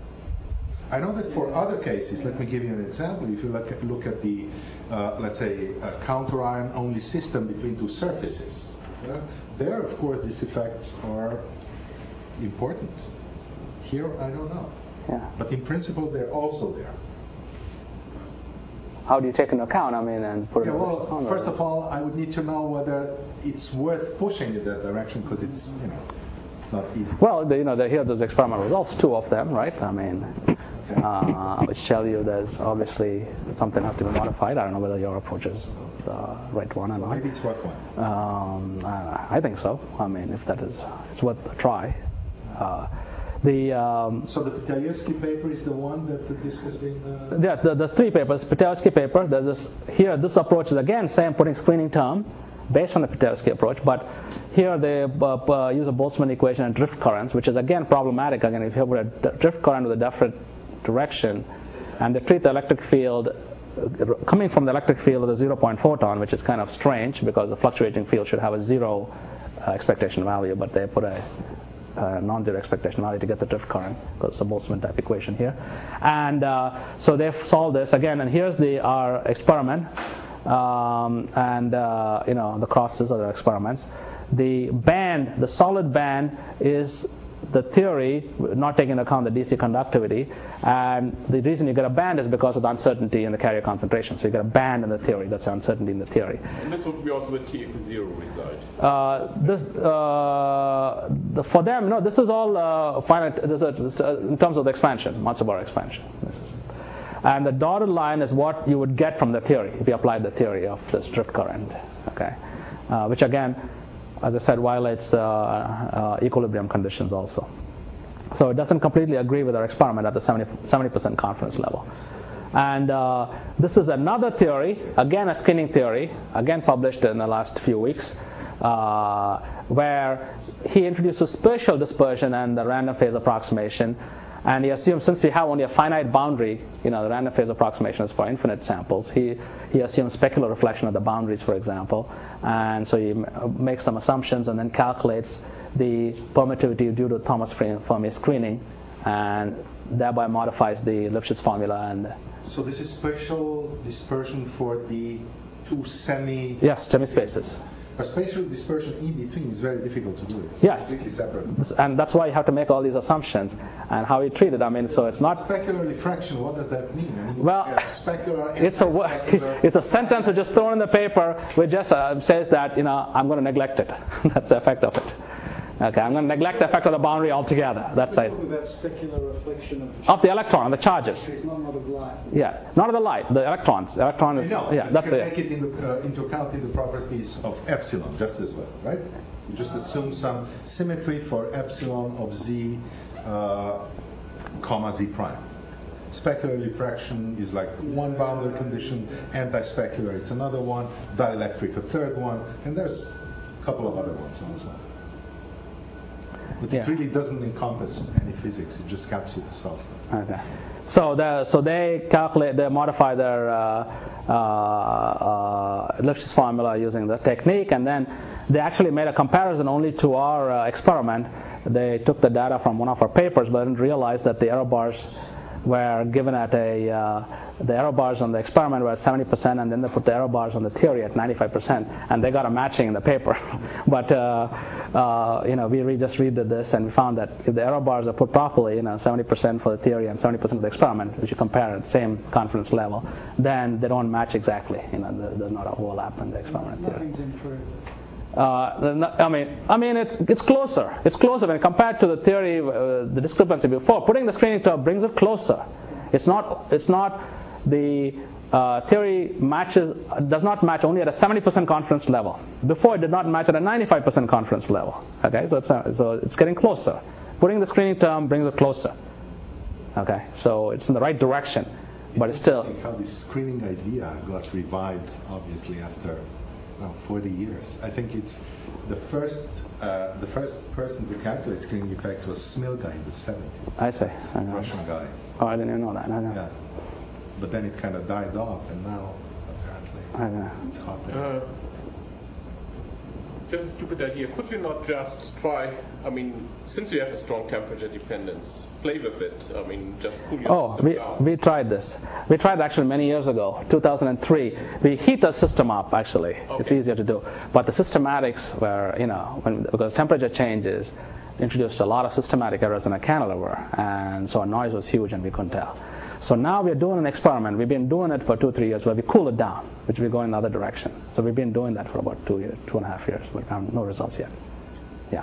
I know that for other cases, let me give you an example. If you look at, look at the, uh, let's say, a counter ion only system between two surfaces, uh, there, of course, these effects are important. Here, I don't know. Yeah. But in principle, they're also there. How do you take into account? I mean, and put Yeah, it well, on first the- of all, I would need to know whether it's worth pushing in that direction because it's, you know, it's not easy. Well, the, you know, the, here are those experimental results, two of them, right? I mean, uh, which tell you there's obviously something has to be modified. I don't know whether your approach is the right one or So not. maybe it's worth one. Um, uh, I think so. I mean, if that is, it's worth a try. Uh, the um, So the Pitelevsky paper is the one that this has been. Uh... yeah, the, the three papers, Pitelevsky paper. There's this here. This approach is again same, putting screening term based on the Pitelevsky approach, but here they uh, uh, use a Boltzmann equation and drift currents, which is again problematic. Again, if you have a d- drift current with a different direction, and they treat the electric field uh, coming from the electric field with a zero-point photon, which is kind of strange because the fluctuating field should have a zero uh, expectation value, but they put a uh, non-zero expectation value to get the drift current because it's a Boltzmann type equation here. And uh, so they've solved this again, and here's the our experiment, um, and uh, you know the crosses of the experiments. The band, the solid band, is the theory, not taking into account the D C conductivity, and the reason you get a band is because of the uncertainty in the carrier concentration. So you get a band in the theory, that's the uncertainty in the theory. And this would be also the T F zero result. Uh, this, uh, the, for them, no, this is all uh, finite, this is, this is, uh, in terms of the expansion, Matsubar expansion. And the dotted line is what you would get from the theory, if you applied the theory of this drift current, okay, uh, which again, as I said, violates uh, uh, equilibrium conditions also. So it doesn't completely agree with our experiment at the seventy percent confidence level. And uh, this is another theory, again a skinning theory, again published in the last few weeks, uh, where he introduces spatial dispersion and the random phase approximation. And he assumes, since we have only a finite boundary, you know, the random phase approximation is for infinite samples, he, he assumes specular reflection of the boundaries, for example. And so he makes some assumptions and then calculates the permittivity due to Thomas Fermi screening and thereby modifies the Lifshitz formula. And So this is spatial dispersion for the two semi... yes, semi-spaces. But spatial dispersion in between is very difficult to do. It's yes. completely separate. And that's why you have to make all these assumptions and how you treat it. I mean, so it's not... Specular diffraction, what does that mean? I mean well, specular, it's a it's a sentence which is thrown in the paper which just uh, says that, you know, I'm going to neglect it. That's the effect of it. Okay, I'm going to neglect the effect of the boundary altogether. That's We're it. talking about specular reflection of, Of the electron, the charges. it's not not of light. Yeah, not of the light, the electrons. The electron is, no, yeah, you that's can it. take it into, uh, into account in the properties of epsilon, just as well, right? You just assume some symmetry for epsilon of z, uh, comma z prime. Specular diffraction is like one boundary condition, anti-specular it's another one, dielectric a third one, and there's a couple of other ones also. But Yeah. it really doesn't encompass any physics. It just helps you to solve stuff. Okay. So the so they calculate, they modify their uh, uh, uh, Lifshitz formula using the technique, and then they actually made a comparison only to our uh, experiment. They took the data from one of our papers, but didn't realize that the error bars were given at a uh, the error bars on the experiment were at seventy percent, and then they put the error bars on the theory at ninety-five percent, and they got a matching in the paper. But uh, uh, you know, we re- just redid this, and we found that if the error bars are put properly, you know, seventy percent for the theory and seventy percent of the experiment, which you compare at the same confidence level, then they don't match exactly. You know, there's not an overlap in the experiment theory. Nothing's improved. Uh, I mean, I mean, it's it's closer. It's closer when compared to the theory, uh, the discrepancy before. Putting the screening term brings it closer. It's not. It's not the uh, theory matches does not match only at a seventy percent confidence level. Before it did not match at a ninety-five percent confidence level. Okay, so it's uh, so it's getting closer. Putting the screening term brings it closer. Okay, so it's in the right direction, but it's still. How this screening idea got revived, obviously after know, forty years. I think it's the first uh, the first person to calculate screening effects was Smilga in the seventies. I see. I know. Russian guy. Oh, I didn't even know that. I know. Yeah. But then it kind of died off, and now apparently I know. it's hot there. Uh, just a stupid idea. Could you not just try, I mean, since you have a strong temperature dependence, play with it? I mean, just cool your Oh, system we, down. we tried this. We tried actually many years ago, two thousand three. We heat the system up, actually. Okay. It's easier to do. But the systematics were, you know, when, because temperature changes introduced a lot of systematic errors in a cantilever. And so our noise was huge and we couldn't tell. So now we're doing an experiment. We've been doing it for two, three years where we cool it down, which we go in the other direction. So we've been doing that for about two years, two and a half years, but have no results yet. Yeah.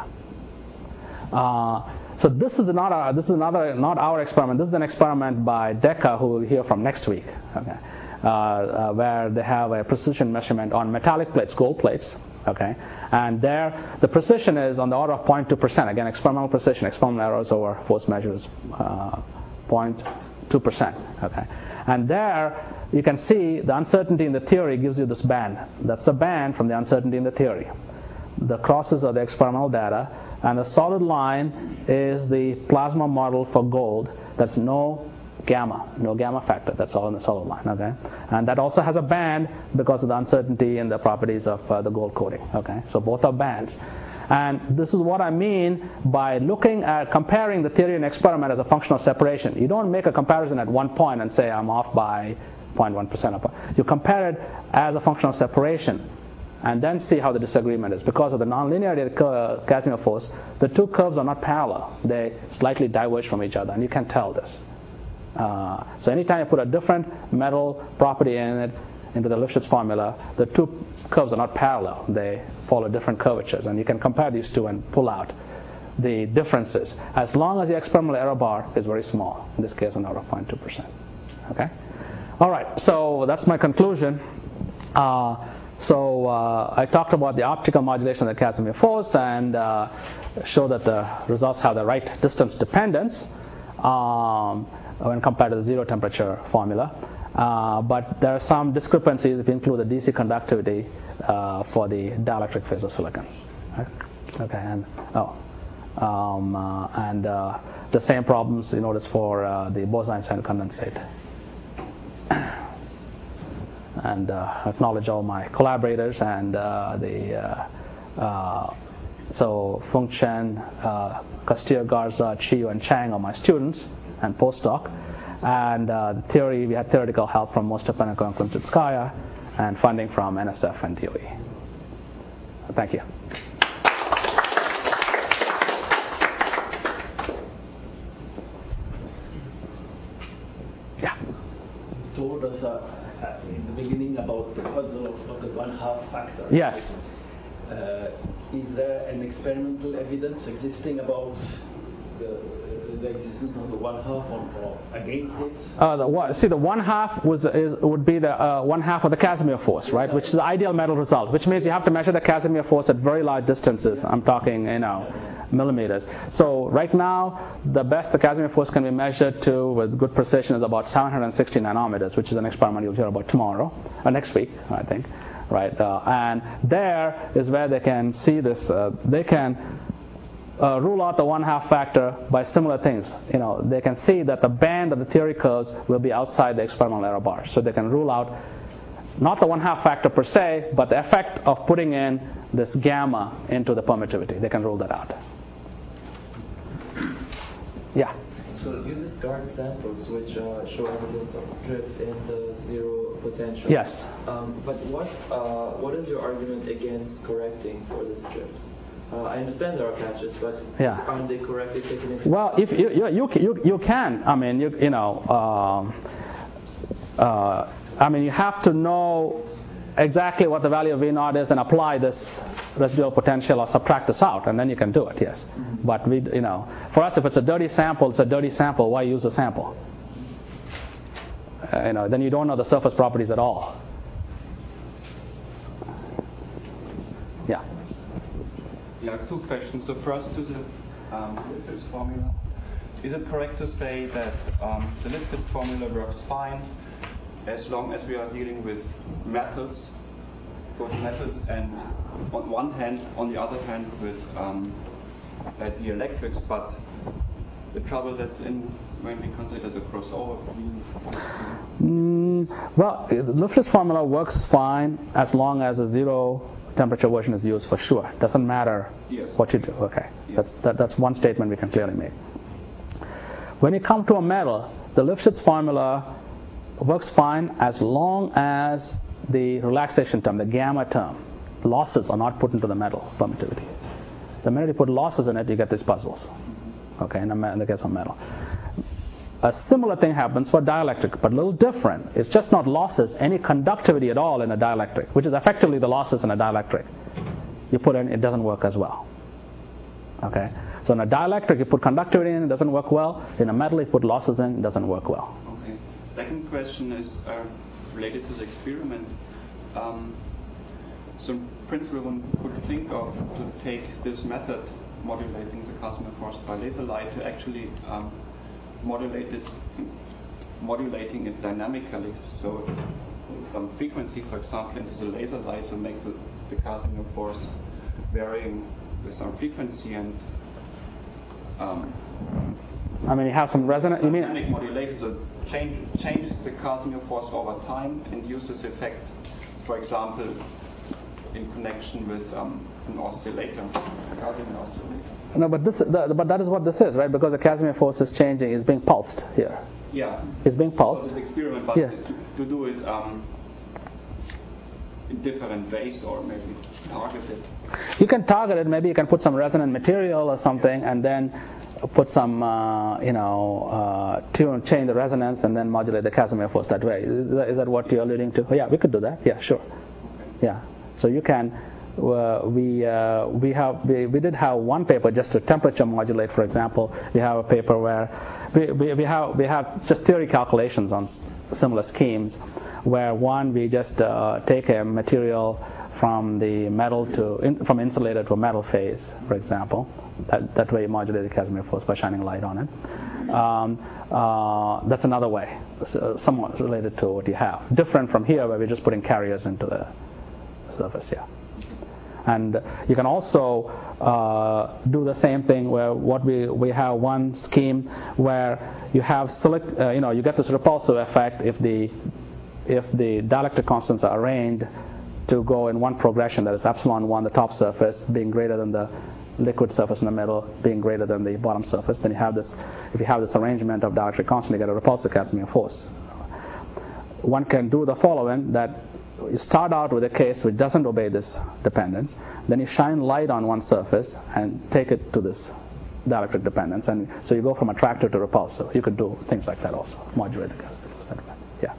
Uh, so this is not our, this is another, not our experiment. This is an experiment by DECA, who we'll hear from next week. Okay. Uh, uh, where they have a precision measurement on metallic plates, gold plates. Okay. And there, the precision is on the order of zero point two percent. Again, experimental precision, experimental errors over force measures, uh, zero point two percent. Okay. And there, you can see the uncertainty in the theory gives you this band. That's the band from the uncertainty in the theory. The crosses are the experimental data, and the solid line is the plasma model for gold. That's no gamma, no gamma factor. That's all in the solid line. Okay, and that also has a band because of the uncertainty in the properties of uh, the gold coating. Okay, so both are bands. And this is what I mean by looking at comparing the theory and experiment as a function of separation. You don't make a comparison at one point and say I'm off by zero point one percent. You compare it as a function of separation, and then see how the disagreement is. Because of the nonlinearity of the Casimir force, the two curves are not parallel. They slightly diverge from each other, and you can tell this. Uh, so anytime you put a different metal property in it, into the Lifshitz formula, the two curves are not parallel. They follow different curvatures, and you can compare these two and pull out the differences, as long as the experimental error bar is very small, in this case on order of zero point two percent. Okay? All right, so that's my conclusion. Uh, So uh, I talked about the optical modulation of the Casimir force and uh, show that the results have the right distance dependence um, when compared to the zero temperature formula. Uh, but there are some discrepancies if you include the D C conductivity uh, for the dielectric phase of silicon. Okay, and oh, um, uh, and uh, the same problems you notice for uh, the Bose-Einstein condensate. And uh, acknowledge all my collaborators and uh, the uh, uh, so Feng Chen, uh, Castillo, Garza, Chiu, and Chang are my students and postdoc. And uh, the theory, we had theoretical help from Mostapenko and Klimchitskaya, and funding from N S F and D O E. Thank you. Yeah. You told us uh, in the beginning about the puzzle of, of the one-half factor. Yes. Uh, is there an experimental evidence existing about the, the existence of the one-half on, or against it? Uh, the one, see, the one half was is would be the uh, one half of the Casimir force, right? Which is the ideal metal result. Which means you have to measure the Casimir force at very large distances. I'm talking, you know, millimeters. So right now, the best the Casimir force can be measured to with good precision is about seven hundred sixty nanometers, which is an experiment you'll hear about tomorrow or next week, I think, right? Uh, and there is where they can see this. Uh, they can. Uh, rule out the one-half factor by similar things. You know, they can see that the band of the theory curves will be outside the experimental error bar. So they can rule out not the one-half factor per se, but the effect of putting in this gamma into the permittivity. They can rule that out. Yeah? So you discard samples which uh, show evidence of drift in the zero potential. Yes. Um, but what uh, what is your argument against correcting for this drift? Uh, I understand there are catches, but yeah. aren't they correctly taken into Well, account? if you you you, you, you can, I mean, you you know, um, uh, I mean, you have to know exactly what the value of V naught is and apply this residual potential or subtract this out, and then you can do it. Yes, mm-hmm. But we, you know, for us, if it's a dirty sample, it's a dirty sample. Why use a sample? Uh, you know, then you don't know the surface properties at all. Yeah. Yeah, two questions. So first to the um, Lifshitz formula. Is it correct to say that um, the Lifshitz formula works fine as long as we are dealing with metals both metals and on one hand, on the other hand, with um, uh, the electrics, but the trouble that's in when we consider the crossover between Mm, well, the Lifshitz formula works fine as long as a zero temperature version is used for sure. Doesn't matter yes. what you do. Okay, yes. that's that, that's one statement we can clearly make. When you come to a metal, the Lifshitz formula works fine as long as the relaxation term, the gamma term, losses are not put into the metal permittivity. The minute you put losses in it, you get these puzzles. Okay, in the, in the case of metal. A similar thing happens for dielectric, but a little different. It's just not losses, any conductivity at all in a dielectric, which is effectively the losses in a dielectric. You put in, it doesn't work as well. Okay, so in a dielectric, you put conductivity in, it doesn't work well. In a metal, you put losses in, it doesn't work well. Okay. Second question is uh, related to the experiment. Um, so in principle, one could think of to take this method, modulating the Casimir force by laser light, to actually um, modulate it, modulating it dynamically. So some frequency, for example, into the laser light, so make the, the Casimir force varying with some frequency and um, I mean, you have some resonant. You mean dynamic modulation, so change change the Casimir force over time and use this effect, for example, in connection with um, an oscillator, a Casimir oscillator. No, but this, the, but that is what this is, right? Because the Casimir force is changing, is being pulsed here. Yeah. It's being pulsed. For this experiment, but yeah. to, to do it um, in different ways, or maybe target it. You can target it. Maybe you can put some resonant material or something, and then put some, uh, you know, uh, tune, change the resonance, and then modulate the Casimir force that way. Is that, is that what you're alluding to? Oh, yeah, we could do that. Yeah, sure. Okay. Yeah. So you can. Uh, we uh, we have we, we did have one paper just to temperature modulate, for example. We have a paper where we, we, we have we have just theory calculations on s- similar schemes, where one we just uh, take a material from the metal to in, from insulator to a metal phase, for example. That that way you modulate the Casimir force by shining light on it. Um, uh, that's another way, so somewhat related to what you have. Different from here, where we're just putting carriers into the surface. Yeah. And you can also uh, do the same thing where what we we have one scheme where you have silic, uh, you know, you get this repulsive effect if the if the dielectric constants are arranged to go in one progression, that is epsilon one, the top surface being greater than the liquid surface in the middle being greater than the bottom surface. Then you have this, if you have this arrangement of dielectric constant, you get a repulsive Casimir force. One can do the following, that you start out with a case which doesn't obey this dependence, then you shine light on one surface and take it to this dielectric dependence, and so you go from attractive to repulsive. You could do things like that also, modulate the Casimir. Yeah.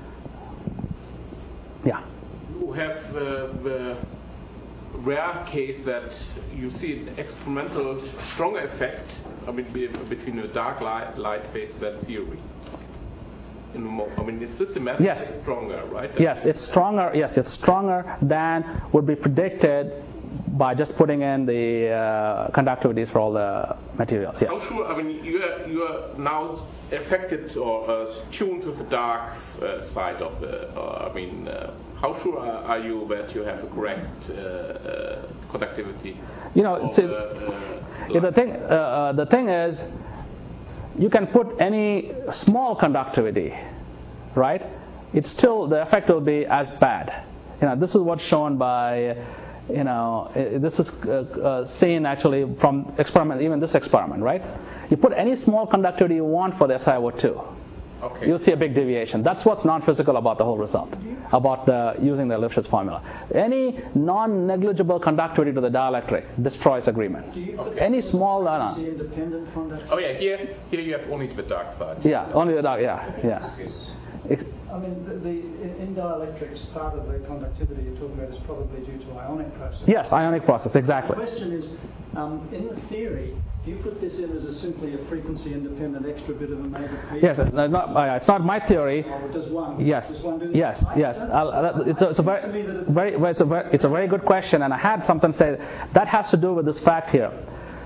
Yeah. You have uh, the rare case that you see an experimental stronger effect, I mean, be, between a dark light, light phase that theory. In mo- I mean, it's systematic. Yes. It's stronger, right? Yes, it's stronger. Yes, it's stronger than would be predicted by just putting in the uh, conductivities for all the materials. Yes. How sure? I mean, you are you are now affected or uh, tuned with the dark uh, side of the. Uh, I mean, uh, how sure are, are you that you have a correct uh, uh, conductivity? You know, of, see, uh, uh, yeah, the thing uh, uh, the thing is, you can put any small conductivity, right? It's still, the effect will be as bad. You know, this is what's shown by, you know, this is uh, uh, seen actually from experiment, even this experiment, right? You put any small conductivity you want for the S i O two. Okay. You'll see a big deviation. That's what's non-physical about the whole result, about the, using the Lifshitz formula. Any non-negligible conductivity to the dielectric destroys agreement. Okay. Any small, uh, Is the independent conductivity? Oh yeah, here here you have only the dark side. yeah, only the dark, yeah, yeah. Ex- I mean, the, the, in dielectrics, part of the conductivity you're talking about is probably due to ionic process. Yes, ionic process, exactly. The question is, um, in the theory, do you put this in as a simply a frequency-independent extra bit of omega p? Yes, uh, not, uh, it's not my theory. Or does one? Yes, Does one do yes, that? yes. I'll, uh, it's, a, it's, a very, Seems to me that it- very, well, it's, a very, it's a very good question, and I had something say that has to do with this fact here.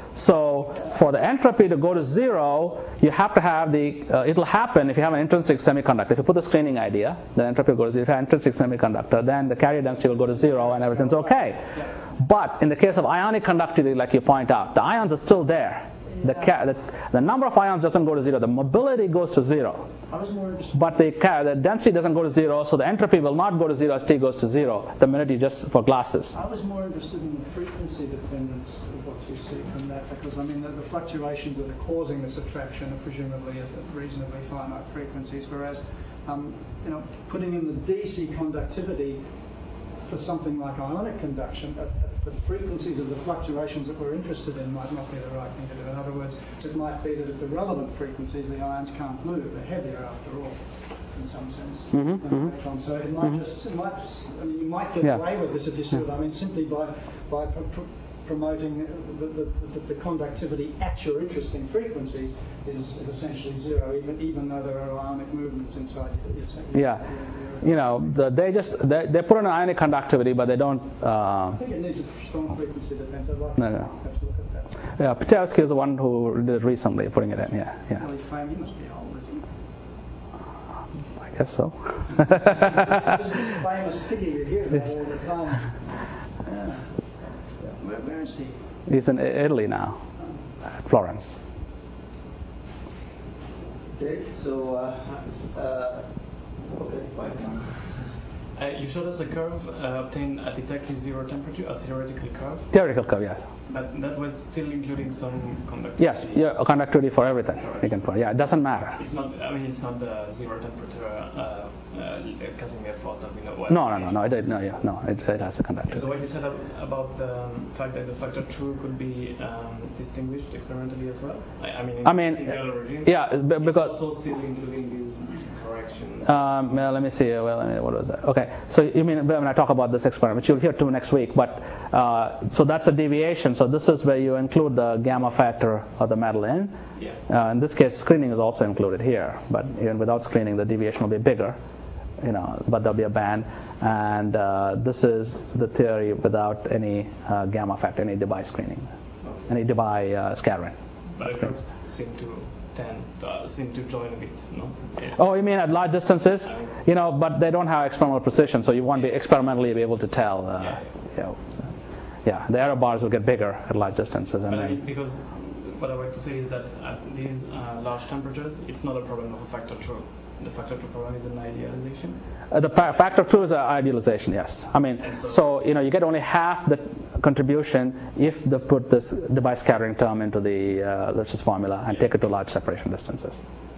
So for the entropy to go to zero, you have to have the, uh, it'll happen if you have an intrinsic semiconductor. If you put the screening idea, the entropy will go to zero. If you have an intrinsic semiconductor, then the carrier density will go to zero and everything's okay. But in the case of ionic conductivity, like you point out, the ions are still there. The, ca- the, the number of ions doesn't go to zero. The mobility goes to zero. I was more interested. But the, ca- the density doesn't go to zero, so the entropy will not go to zero as T goes to zero the minute you just, for glasses. I was more interested in the frequency dependence of what you see from that, because I mean the, the fluctuations that are causing this attraction are presumably at reasonably finite frequencies, whereas um, you know, putting in the D C conductivity for something like ionic conduction, uh, the frequencies of the fluctuations that we're interested in might not be the right thing to do. In other words, it might be that at the relevant frequencies the ions can't move. They're heavier after all, in some sense, Mm-hmm, than mm-hmm. electrons. So it might Mm-hmm. just, it might just, I mean, you might get Yeah. away with this if you see what I mean, simply by by pr- pr- promoting the, the, the, the conductivity at your interesting frequencies is, is essentially zero, even even though there are ionic movements inside your, your, Yeah. You know, the, they just, they, they put in ionic conductivity, but they don't, uh, I think it needs a strong frequency dependence. I'd like No, to no. perhaps look at that. yeah, Petersky is the one who did it recently, putting it in, yeah, yeah. Really fame, he must be old, is he? I guess so. This is a famous figure you hear about all the time. Yeah. Where, where is he? He's in Italy now, at Florence. Okay, so, uh, uh, okay, fine. Uh, you showed us a curve uh, obtained at exactly zero temperature, a theoretical curve, Theoretical curve, yes. but that was still including some conductivity. Yes, yeah, conductivity for everything you can put. Yeah, it doesn't matter. It's not. I mean, it's not the zero temperature uh, uh, Casimir force that we know. Well. No, no, no, no, it, no, yeah, no, it, it has a conductivity. So what you said ab- about the um, fact that the factor true could be um, distinguished experimentally as well. I, I mean, in I mean, in the other regime, yeah, b- it's because also still including these corrections. Um, well, let me see. Well, let me, what was that? Okay. So you mean when I talk about this experiment, which you'll hear too next week, but uh, so that's a deviation. So this is where you include the gamma factor of the metal in. Yeah. Uh, in this case, screening is also included here, but even without screening, the deviation will be bigger. You know, but there'll be a band, and uh, this is the theory without any uh, gamma factor, any Debye screening, any Debye uh, scattering. But it does seem to tend, uh, seem to join a bit, no? Yeah. Oh, you mean at large distances? You know, but they don't have experimental precision, so you won't be experimentally be able to tell. Uh, Yeah. You know, yeah, the error bars will get bigger at large distances, and But I mean, then because what I want to say is that at these uh, large temperatures, it's not a problem of a factor true. The factor true problem is an idealization. uh, the pa- factor of two is an idealization. Yes, I mean, And so- so you know, you get only half the contribution if they put this Debye scattering term into the uh, Lipschitz formula and take it to large separation distances.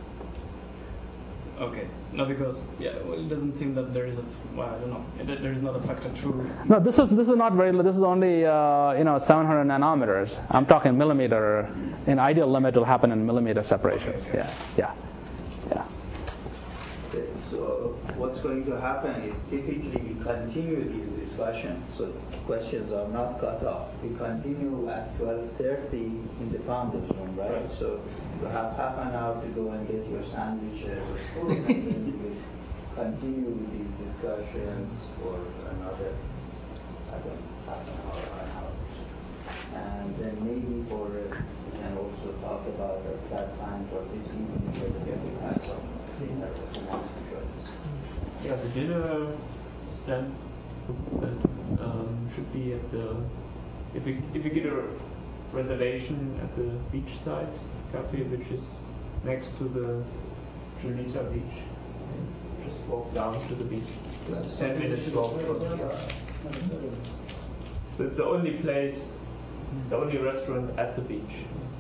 Okay. No, because yeah, well, it doesn't seem that there is a well, I don't know. That there is not a factor true. No, this is this is not very. This is only uh, you know seven hundred nanometers. I'm talking millimeter. In ideal limit, will happen in millimeter separations. Okay, okay. Yeah, yeah, yeah. Okay, so what's going to happen is typically we continue these discussions, so questions are not cut off. We continue at twelve thirty in the founders room, right? Right. So you have half an hour to go and get your sandwiches or food, and then we will continue with these discussions for another, I don't know, half an hour, an hour. And then maybe for, uh, we can also talk about at that time for this evening, whether we have some dinner that we want to join us. Yeah, the dinner stand uh, um, should be at the, if we if we get a reservation at the beachside cafe, which is next to the Julita beach. Just walk down to the beach. It's ten minutes walk from here. So it's the only place, the only restaurant at the beach.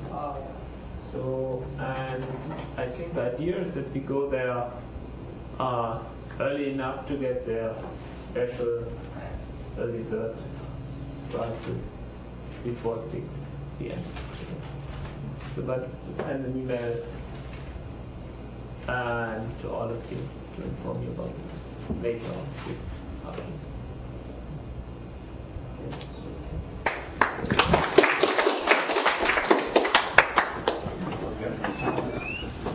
So, and I think the idea is that we go there uh, early enough to get their special early bird prices before six p m So, but send an email and to all of you to inform you about it later on this afternoon.